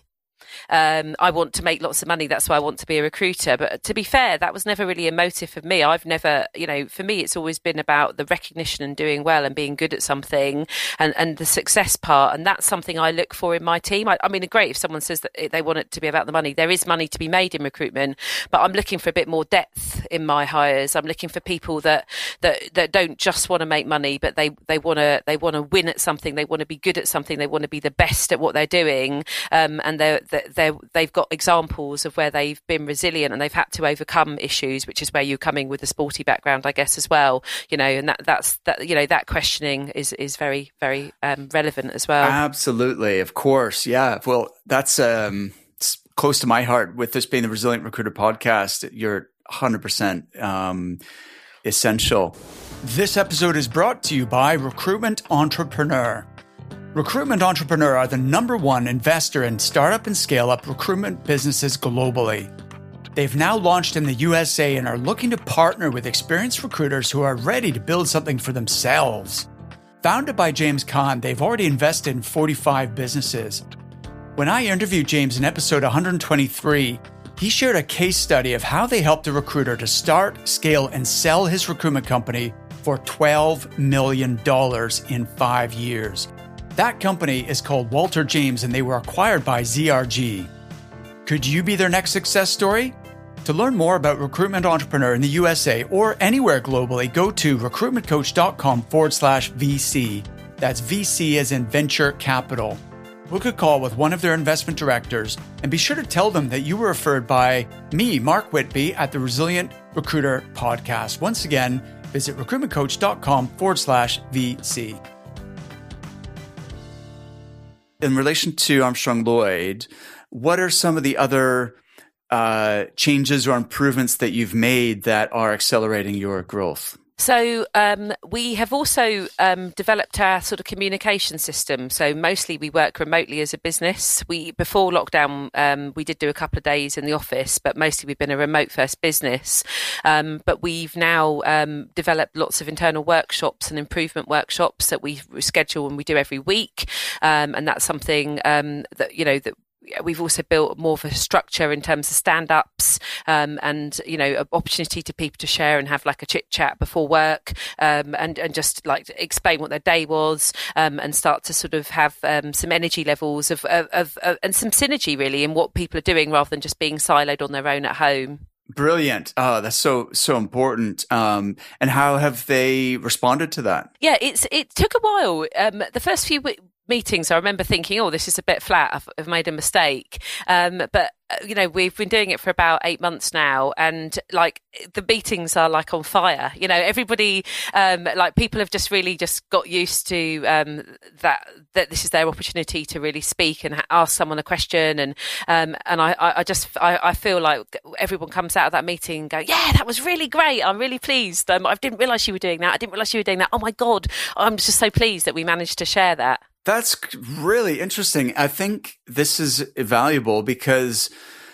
Um, I want to make lots of money. That's why I want to be a recruiter. But to be fair, that was never really a motive for me. I've never, you know, for me, it's always been about the recognition and doing well and being good at something, and, and the success part. And that's something I look for in my team. I, I mean, great if someone says that they want it to be about the money. There is money to be made in recruitment, but I'm looking for a bit more depth in my hires. I'm looking for people that that, that don't just want to make money, but they they want to they want to win at something. They want to be good at something. They want to be the best at what they're doing, um, and they're, they're They're, they've got examples of where they've been resilient and they've had to overcome issues, which is where you're coming with a sporty background, I guess, as well. You know, and that that's that. You know, that questioning is is very very um, relevant as well. Absolutely, of course, yeah. Well, that's um, close to my heart. With this being the Resilient Recruiter podcast, you're one hundred percent um, essential. This episode is brought to you by Recruitment Entrepreneur. Recruitment Entrepreneur are the number one investor in startup and scale-up recruitment businesses globally. They've now launched in the U S A and are looking to partner with experienced recruiters who are ready to build something for themselves. Founded by James Kahn, they've already invested in forty-five businesses. When I interviewed James in episode one hundred twenty-three, he shared a case study of how they helped a recruiter to start, scale, and sell his recruitment company for twelve million dollars in five years. That company is called Walter James, and they were acquired by Z R G. Could you be their next success story? To learn more about Recruitment Entrepreneur in the U S A or anywhere globally, go to recruitmentcoach.com forward slash VC. That's V C as in venture capital. Book a call with one of their investment directors and be sure to tell them that you were referred by me, Mark Whitby, at the Resilient Recruiter podcast. Once again, visit recruitmentcoach.com forward slash VC. In relation to Armstrong Lloyd, what are some of the other uh, changes or improvements that you've made that are accelerating your growth? So um, we have also um, developed our sort of communication system. So mostly we work remotely as a business. We before lockdown, um, we did do a couple of days in the office, but mostly we've been a remote first business. Um, but we've now um, developed lots of internal workshops and improvement workshops that we schedule and we do every week. Um, and that's something um, that, you know, that we've also built more of a structure in terms of stand-ups um, and, you know, an opportunity to people to share and have like a chit-chat before work um, and, and just like explain what their day was um, and start to sort of have um, some energy levels of, of, of, of and some synergy really in what people are doing rather than just being siloed on their own at home. Brilliant. Oh, that's so, so important. Um, and how have they responded to that? Yeah, it's it took a while. Um, the first few w- meetings, I remember thinking, oh, this is a bit flat. I've, I've made a mistake. Um, but, uh, you know, we've been doing it for about eight months now. And like the meetings are like on fire. You know, everybody, um, like people have just really just got used to um, that, that this is their opportunity to really speak and ha- ask someone a question. And um, and I, I just, I, I feel like everyone comes out of that meeting and go, yeah, that was really great. I'm really pleased. Um, I didn't realise you were doing that. I didn't realise you were doing that. Oh my God. I'm just so pleased that we managed to share that. That's really interesting. I think this is valuable because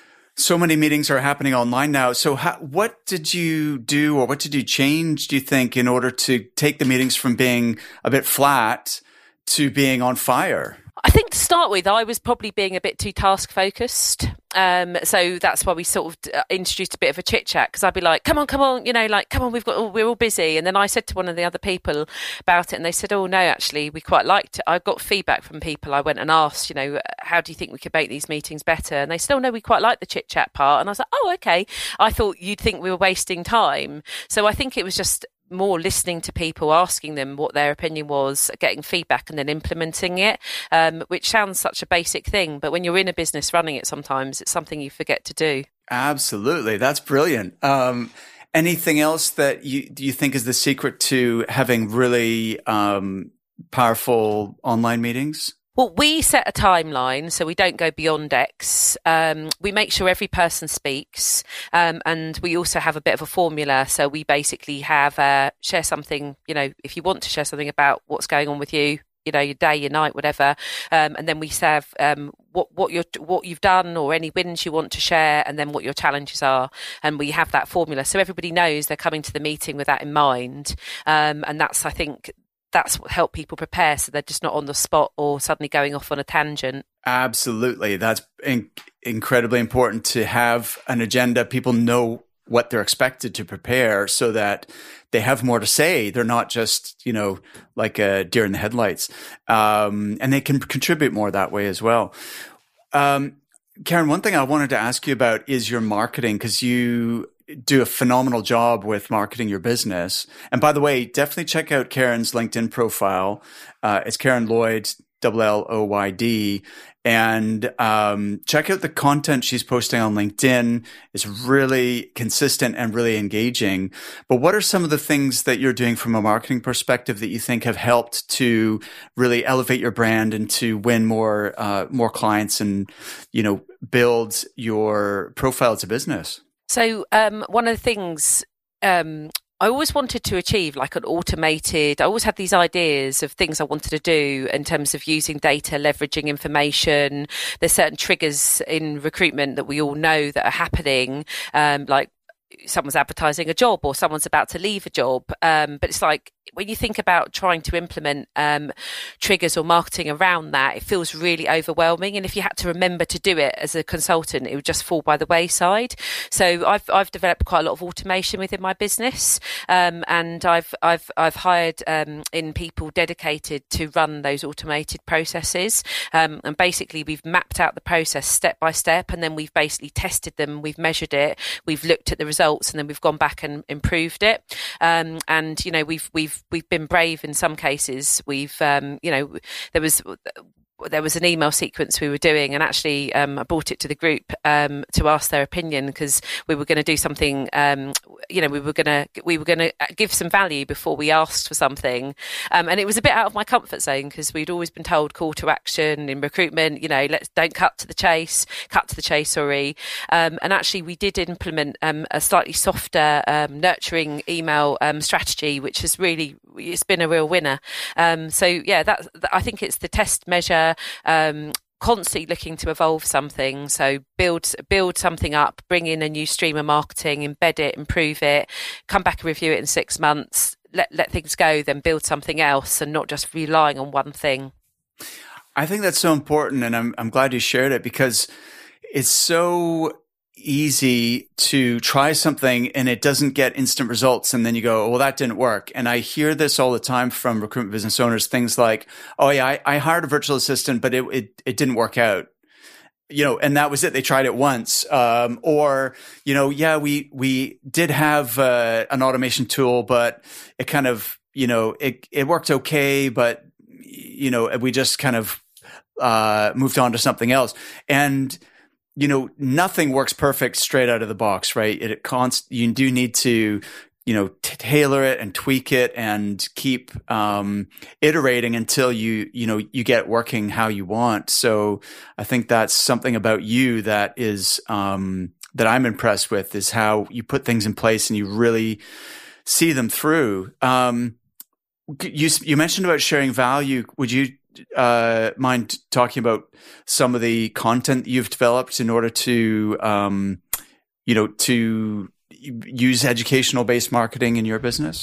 so many meetings are happening online now. So how, what did you do or what did you change, do you think, in order to take the meetings from being a bit flat to being on fire? I think to start with, I was probably being a bit too task focused. Um, so that's why we sort of introduced a bit of a chit chat because I'd be like, come on, come on, you know, like, come on, we've got, oh, we're all busy. And then I said to one of the other people about it and they said, oh no, actually, we quite liked it. I got feedback from people. I went and asked, you know, how do you think we could make these meetings better? And they said, oh no, we quite like the chit chat part. And I was like, oh, okay. I thought you'd think we were wasting time. So I think it was just more listening to people, asking them what their opinion was, getting feedback and then implementing it, um, which sounds such a basic thing. But when you're in a business running it, sometimes it's something you forget to do. Absolutely. That's brilliant. Um, anything else that you, do you think is the secret to having really um, powerful online meetings? Well, we set a timeline, so we don't go beyond X. Um, we make sure every person speaks, um, and we also have a bit of a formula. So we basically have uh, share something, you know, if you want to share something about what's going on with you, you know, your day, your night, whatever, um, and then we have um, what what you're what you've done or any wins you want to share, and then what your challenges are, and we have that formula, so everybody knows they're coming to the meeting with that in mind, um, and that's, I think. That's what helped people prepare so they're just not on the spot or suddenly going off on a tangent. Absolutely. That's in- incredibly important to have an agenda. People know what they're expected to prepare so that they have more to say. They're not just, you know, like a deer in the headlights. Um, and they can contribute more that way as well. Um, Karen, one thing I wanted to ask you about is your marketing, because you do a phenomenal job with marketing your business. And by the way, definitely check out Karen's LinkedIn profile. Uh, it's Karen Lloyd, L L O Y D. And um, check out the content she's posting on LinkedIn. It's really consistent and really engaging. But what are some of the things that you're doing from a marketing perspective that you think have helped to really elevate your brand and to win more uh, more clients and, you know, build your profile as a business? So um, one of the things um, I always wanted to achieve, like an automated, I always had these ideas of things I wanted to do in terms of using data, leveraging information. There's certain triggers in recruitment that we all know that are happening, um, like someone's advertising a job or someone's about to leave a job. Um, but it's like, when you think about trying to implement um, triggers or marketing around that, it feels really overwhelming. And if you had to remember to do it as a consultant, it would just fall by the wayside. So I've I've developed quite a lot of automation within my business, um, and I've I've I've hired um, in people dedicated to run those automated processes. Um, and basically, we've mapped out the process step by step, and then we've basically tested them, we've measured it, we've looked at the results, and then we've gone back and improved it. Um, and you know, we've we've We've been brave in some cases. We've, um, you know, there was there was an email sequence we were doing, and actually um, I brought it to the group um, to ask their opinion, because we were going to do something. Um, you know, we were going to we were going to give some value before we asked for something, um, and it was a bit out of my comfort zone, because we'd always been told call to action in recruitment. You know, let's don't cut to the chase, cut to the chase. Sorry, um, and actually we did implement um, a slightly softer, um, nurturing email um, strategy, which has really it's been a real winner. Um, so yeah, that I think it's the test, measure. Um, constantly looking to evolve something, so build build something up, bring in a new stream of marketing, embed it, improve it, come back and review it in six months, let let things go, then build something else, and not just relying on one thing. I think that's so important, and I'm I'm glad you shared it, because it's so easy to try something and it doesn't get instant results, and then you go, oh, well, that didn't work. And I hear this all the time from recruitment business owners, things like, oh yeah, I, I hired a virtual assistant, but it, it it didn't work out, you know, and that was it. They tried it once, um, or you know, yeah, we we did have uh, an automation tool, but it kind of, you know, it it worked okay, but you know, we just kind of uh, moved on to something else. And you know, nothing works perfect straight out of the box, right? It, it const- you do need to, you know, t- tailor it and tweak it and keep um, iterating until you, you know, you get it working how you want. So I think that's something about you that is um, that I'm impressed with, is how you put things in place and you really see them through. Um, you you mentioned about sharing value. Would you uh, mind talking about some of the content you've developed in order to, um, you know, to use educational based marketing in your business?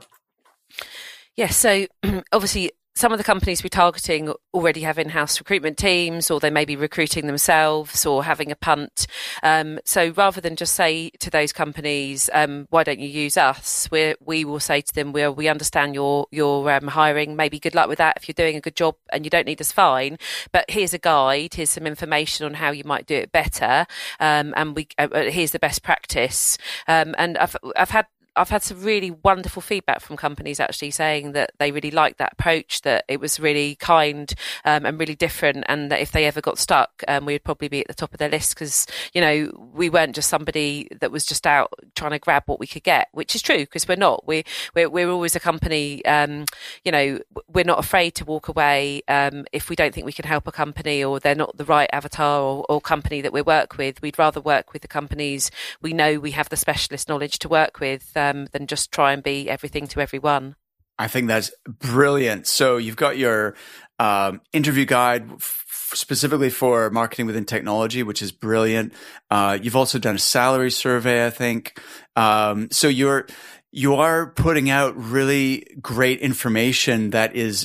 Yes. So obviously, some of the companies we're targeting already have in-house recruitment teams, or they may be recruiting themselves or having a punt. Um, so rather than just say to those companies, um, why don't you use us? We we will say to them, we we understand your your um, hiring. Maybe good luck with that. If you're doing a good job and you don't need us, fine. But here's a guide. Here's some information on how you might do it better. Um, and we uh, here's the best practice. Um, and I've I've had. I've had some really wonderful feedback from companies actually saying that they really liked that approach, that it was really kind um, and really different, and that if they ever got stuck, um, we would probably be at the top of their list, because, you know, we weren't just somebody that was just out trying to grab what we could get, which is true, because we're not. We, we're, we're always a company, um, you know, we're not afraid to walk away um, if we don't think we can help a company, or they're not the right avatar or, or company that we work with. We'd rather work with the companies we know we have the specialist knowledge to work with, Um, than just try and be everything to everyone. I think that's brilliant. So you've got your um, interview guide f- specifically for marketing within technology, which is brilliant. Uh, you've also done a salary survey, I think. Um, so you're you are putting out really great information that is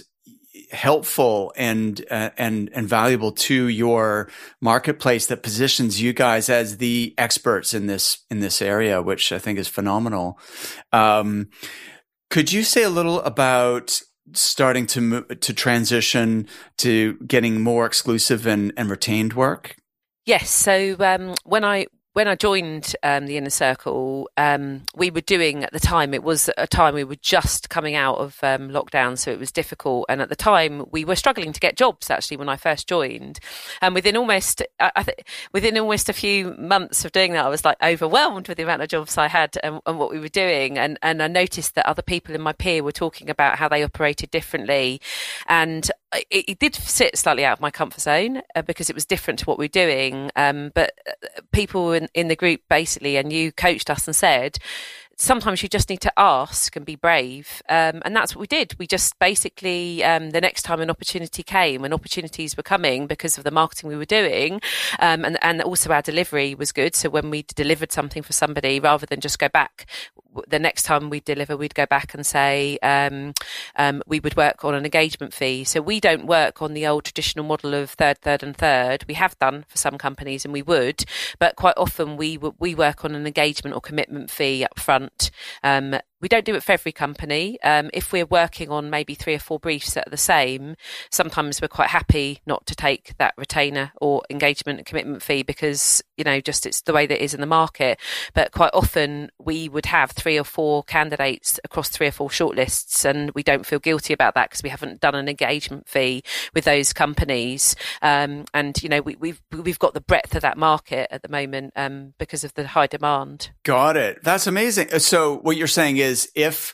helpful and uh, and and valuable to your marketplace, that positions you guys as the experts in this in this area, which I think is phenomenal. Um, could you say a little about starting to move, to transition to getting more exclusive and, and retained work? Yes. So um, when I When I joined um, the Inner Circle, um, we were doing, at the time, it was a time we were just coming out of um, lockdown, so it was difficult. And at the time, we were struggling to get jobs, actually, when I first joined. And within almost, I th- within almost a few months of doing that, I was like overwhelmed with the amount of jobs I had and, and what we were doing. And, and I noticed that other people in my peer were talking about how they operated differently. And it, it did sit slightly out of my comfort zone uh, because it was different to what we were doing. Um, but people in in the group basically, and you coached us and said, sometimes you just need to ask and be brave. Um, and that's what we did. We just basically, um, the next time an opportunity came, and opportunities were coming because of the marketing we were doing, um, and, and also our delivery was good. So when we delivered something for somebody, rather than just go back, the next time we deliver, we'd go back and say, um, um, we would work on an engagement fee. So we don't work on the old traditional model of third, third and third. We have done for some companies, and we would, but quite often we we work on an engagement or commitment fee up front. Um, we don't do it for every company. Um, if we're working on maybe three or four briefs that are the same, sometimes we're quite happy not to take that retainer or engagement and commitment fee because, you know, just it's the way that it is in the market. But quite often we would have three or four candidates across three or four shortlists, and we don't feel guilty about that because we haven't done an engagement fee with those companies. Um, and, you know, we, we've we've got the breadth of that market at the moment um, because of the high demand. Got it. That's amazing. So what you're saying is if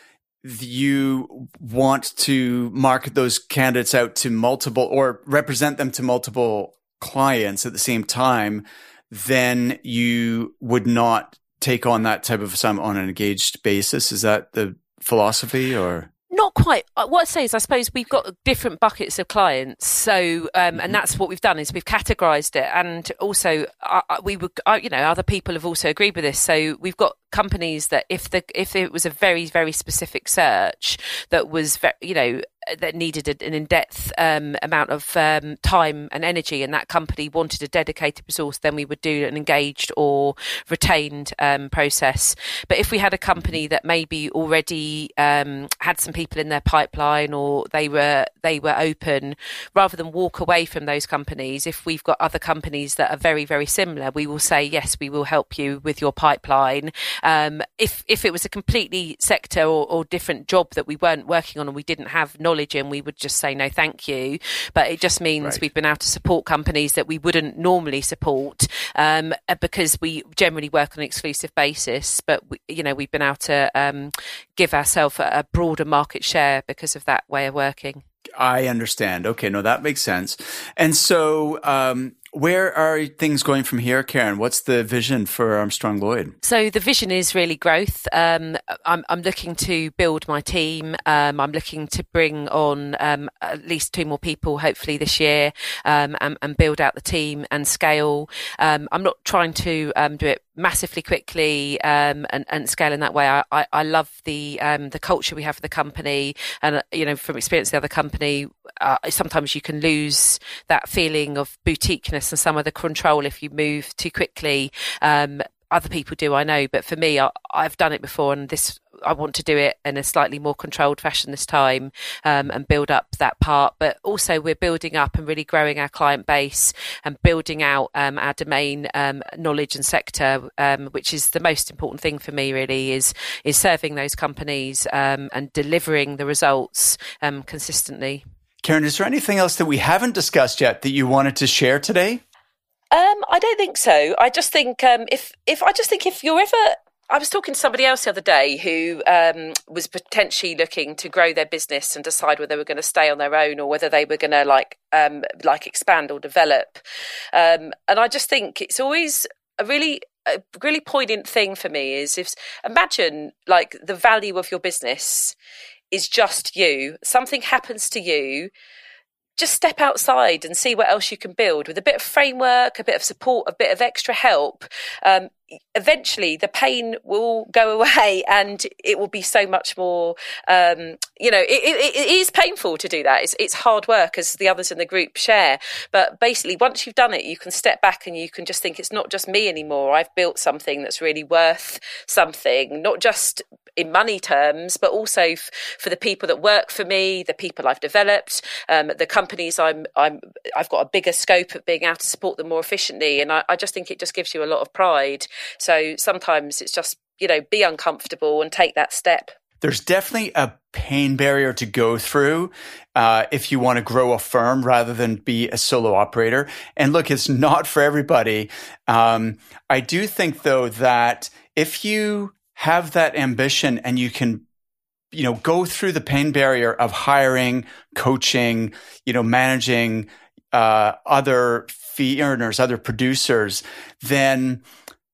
you want to market those candidates out to multiple or represent them to multiple clients at the same time, then you would not take on that type of assignment on an engaged basis. Is that the philosophy or? Not quite. What I'd say is I suppose we've got different buckets of clients. So, um, and that's what we've done is we've categorised it. And also uh, we would, uh, you know, other people have also agreed with this. So we've got companies that if the, if it was a very, very specific search that was, ve- you know, that needed an in-depth um, amount of um, time and energy, and that company wanted a dedicated resource, then we would do an engaged or retained um, process. But if we had a company that maybe already um, had some people in their pipeline, or they were they were open, rather than walk away from those companies, if we've got other companies that are very, very similar, we will say, yes, we will help you with your pipeline. Um, if if it was a completely sector or, or different job that we weren't working on and we didn't have knowledge in, we would just say no thank you. But it just means right. we've been able to support companies that we wouldn't normally support um, because we generally work on an exclusive basis, but we, you know, we've been able to um, give ourselves a, a broader market share because of that way of working. I understand. Okay, no, that makes sense. And so um where are things going from here, Karen? What's the vision for Armstrong Lloyd? So the vision is really growth. Um, I'm, I'm looking to build my team. Um, I'm looking to bring on um, at least two more people, hopefully this year, um, and, and build out the team and scale. Um, I'm not trying to um, do it massively quickly um, and, and scale in that way. I, I, I love the um, the culture we have for the company, and uh, you know, from experience of the other company, uh, sometimes you can lose that feeling of boutiqueness and some of the control if you move too quickly. Um, other people do, I know, but for me, I, I've done it before, and this I want to do it in a slightly more controlled fashion this time um, and build up that part. But also we're building up and really growing our client base and building out um, our domain um, knowledge and sector, um, which is the most important thing for me really, is is serving those companies um, and delivering the results um, consistently. Karen, is there anything else that we haven't discussed yet that you wanted to share today? Um, I don't think so. I just think um, if if I just think if you're ever, I was talking to somebody else the other day who um, was potentially looking to grow their business and decide whether they were going to stay on their own or whether they were going to like um, like expand or develop. Um, and I just think it's always a really a really poignant thing for me is if imagine like the value of your business is just you. Something happens to you. Just step outside and see what else you can build with a bit of framework, a bit of support, a bit of extra help. Um, eventually the pain will go away and it will be so much more, um, you know, it, it, it is painful to do that. It's, it's hard work, as the others in the group share. But basically, once you've done it, you can step back and you can just think it's not just me anymore. I've built something that's really worth something, not just in money terms, but also f- for the people that work for me, the people I've developed, um, the companies I'm, I'm, I've got a bigger scope of being able to support them more efficiently. And I, I just think it just gives you a lot of pride. So sometimes it's just, you know, be uncomfortable and take that step. There's definitely a pain barrier to go through uh, if you want to grow a firm rather than be a solo operator. And look, it's not for everybody. Um, I do think, though, that if you have that ambition and you can, you know, go through the pain barrier of hiring, coaching, you know, managing uh, other fee earners, other producers, then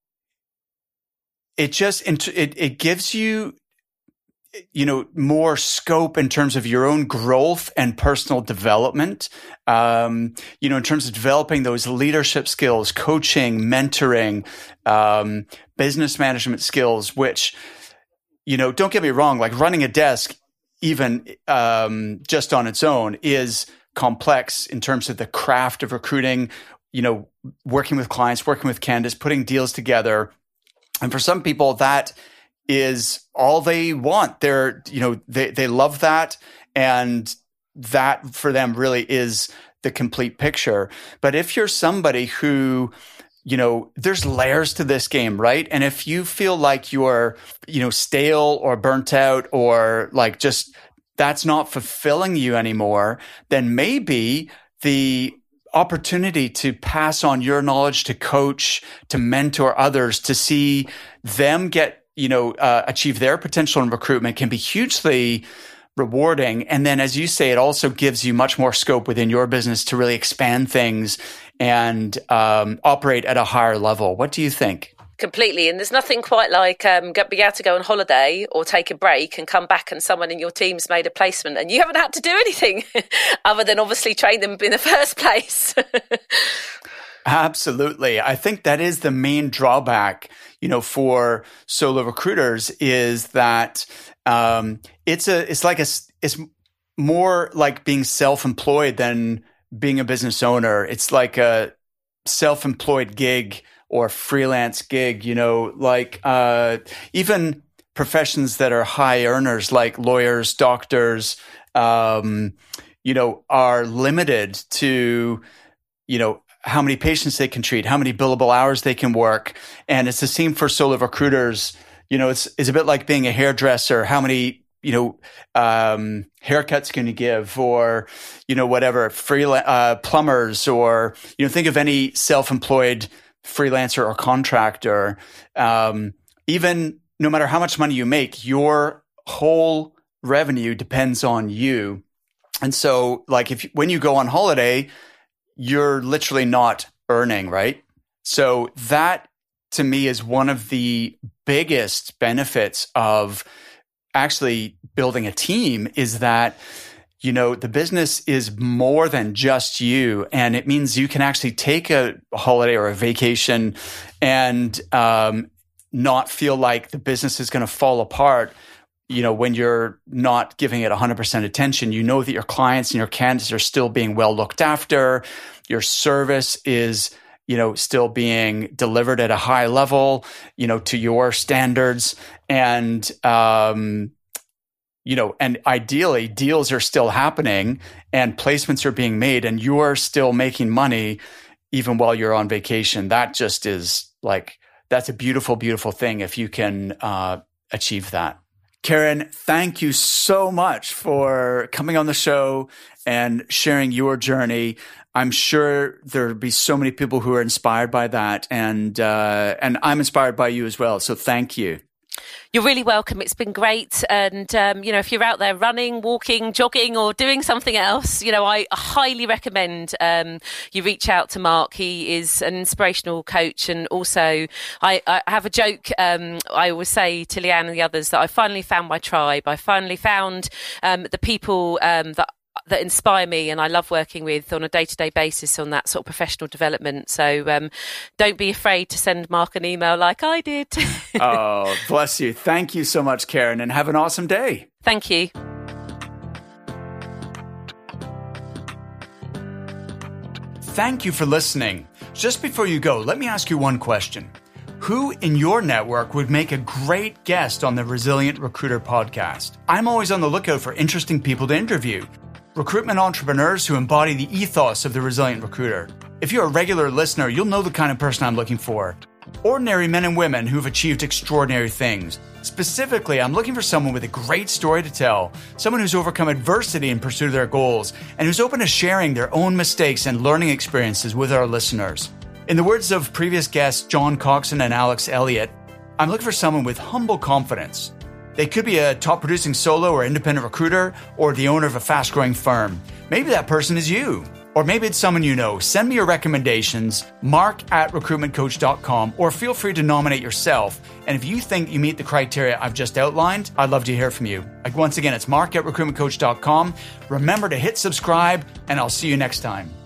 it just, it, it gives you, you know, more scope in terms of your own growth and personal development, um, you know, in terms of developing those leadership skills, coaching, mentoring, um, business management skills, which, you know, don't get me wrong, like running a desk, even um, just on its own, is complex in terms of the craft of recruiting, you know, working with clients, working with candidates, putting deals together. And for some people, that is all they want. They're, you know, they, they love that. And that for them really is the complete picture. But if you're somebody who, you know, there's layers to this game, right? And if you feel like you're, you know, stale or burnt out or like just that's not fulfilling you anymore, then maybe the opportunity to pass on your knowledge, to coach, to mentor others, to see them get, you know, uh, achieve their potential in recruitment can be hugely rewarding. And then, as you say, it also gives you much more scope within your business to really expand things and um, operate at a higher level. What do you think? Completely. And there's nothing quite like um, being able to go on holiday or take a break and come back and someone in your team's made a placement and you haven't had to do anything other than obviously train them in the first place. Absolutely. I think that is the main drawback, you know, for solo recruiters is that um, it's a, it's like a, it's more like being self-employed than being a business owner. It's like a self-employed gig or freelance gig, you know, like uh, even professions that are high earners like lawyers, doctors, um, you know, are limited to, you know, how many patients they can treat, how many billable hours they can work. And it's the same for solo recruiters. You know, it's it's a bit like being a hairdresser, how many, you know, um, haircuts can you give or, you know, whatever, free uh, plumbers or, you know, think of any self-employed freelancer or contractor, um, even no matter how much money you make, your whole revenue depends on you. And so like if when you go on holiday, you're literally not earning, right? So that to me is one of the biggest benefits of actually building a team is that you know, the business is more than just you. And it means you can actually take a holiday or a vacation and um, not feel like the business is going to fall apart. You know, when you're not giving it one hundred percent attention, you know that your clients and your candidates are still being well looked after. Your service is, you know, still being delivered at a high level, you know, to your standards. And, um, you know, and ideally deals are still happening and placements are being made and you're still making money even while you're on vacation. That just is like, that's a beautiful, beautiful thing if you can uh, achieve that. Karen, thank you so much for coming on the show and sharing your journey. I'm sure there'll be so many people who are inspired by that. And, uh, and I'm inspired by you as well. So thank you. You're really welcome. It's been great. And, um, you know, if you're out there running, walking, jogging or doing something else, you know, I highly recommend um, you reach out to Mark. He is an inspirational coach. And also I, I have a joke. Um, I always say to Leanne and the others that I finally found my tribe. I finally found um, the people um, that that inspire me and I love working with on a day-to-day basis on that sort of professional development. So um, don't be afraid to send Mark an email like I did. Oh, bless you. Thank you so much, Karen, and have an awesome day. Thank you. Thank you for listening. Just before you go, let me ask you one question. Who in your network would make a great guest on the Resilient Recruiter podcast? I'm always on the lookout for interesting people to interview. Recruitment entrepreneurs who embody the ethos of the Resilient Recruiter. If you're a regular listener, you'll know the kind of person I'm looking for. Ordinary men and women who've achieved extraordinary things. Specifically, I'm looking for someone with a great story to tell, someone who's overcome adversity in pursuit of their goals, and who's open to sharing their own mistakes and learning experiences with our listeners. In the words of previous guests John Coxon and Alex Elliott, I'm looking for someone with humble confidence. They could be a top-producing solo or independent recruiter or the owner of a fast-growing firm. Maybe that person is you. Or maybe it's someone you know. Send me your recommendations, mark at recruitment coach dot com, or feel free to nominate yourself. And if you think you meet the criteria I've just outlined, I'd love to hear from you. Like once again, it's mark at recruitment coach dot com. Remember to hit subscribe, and I'll see you next time.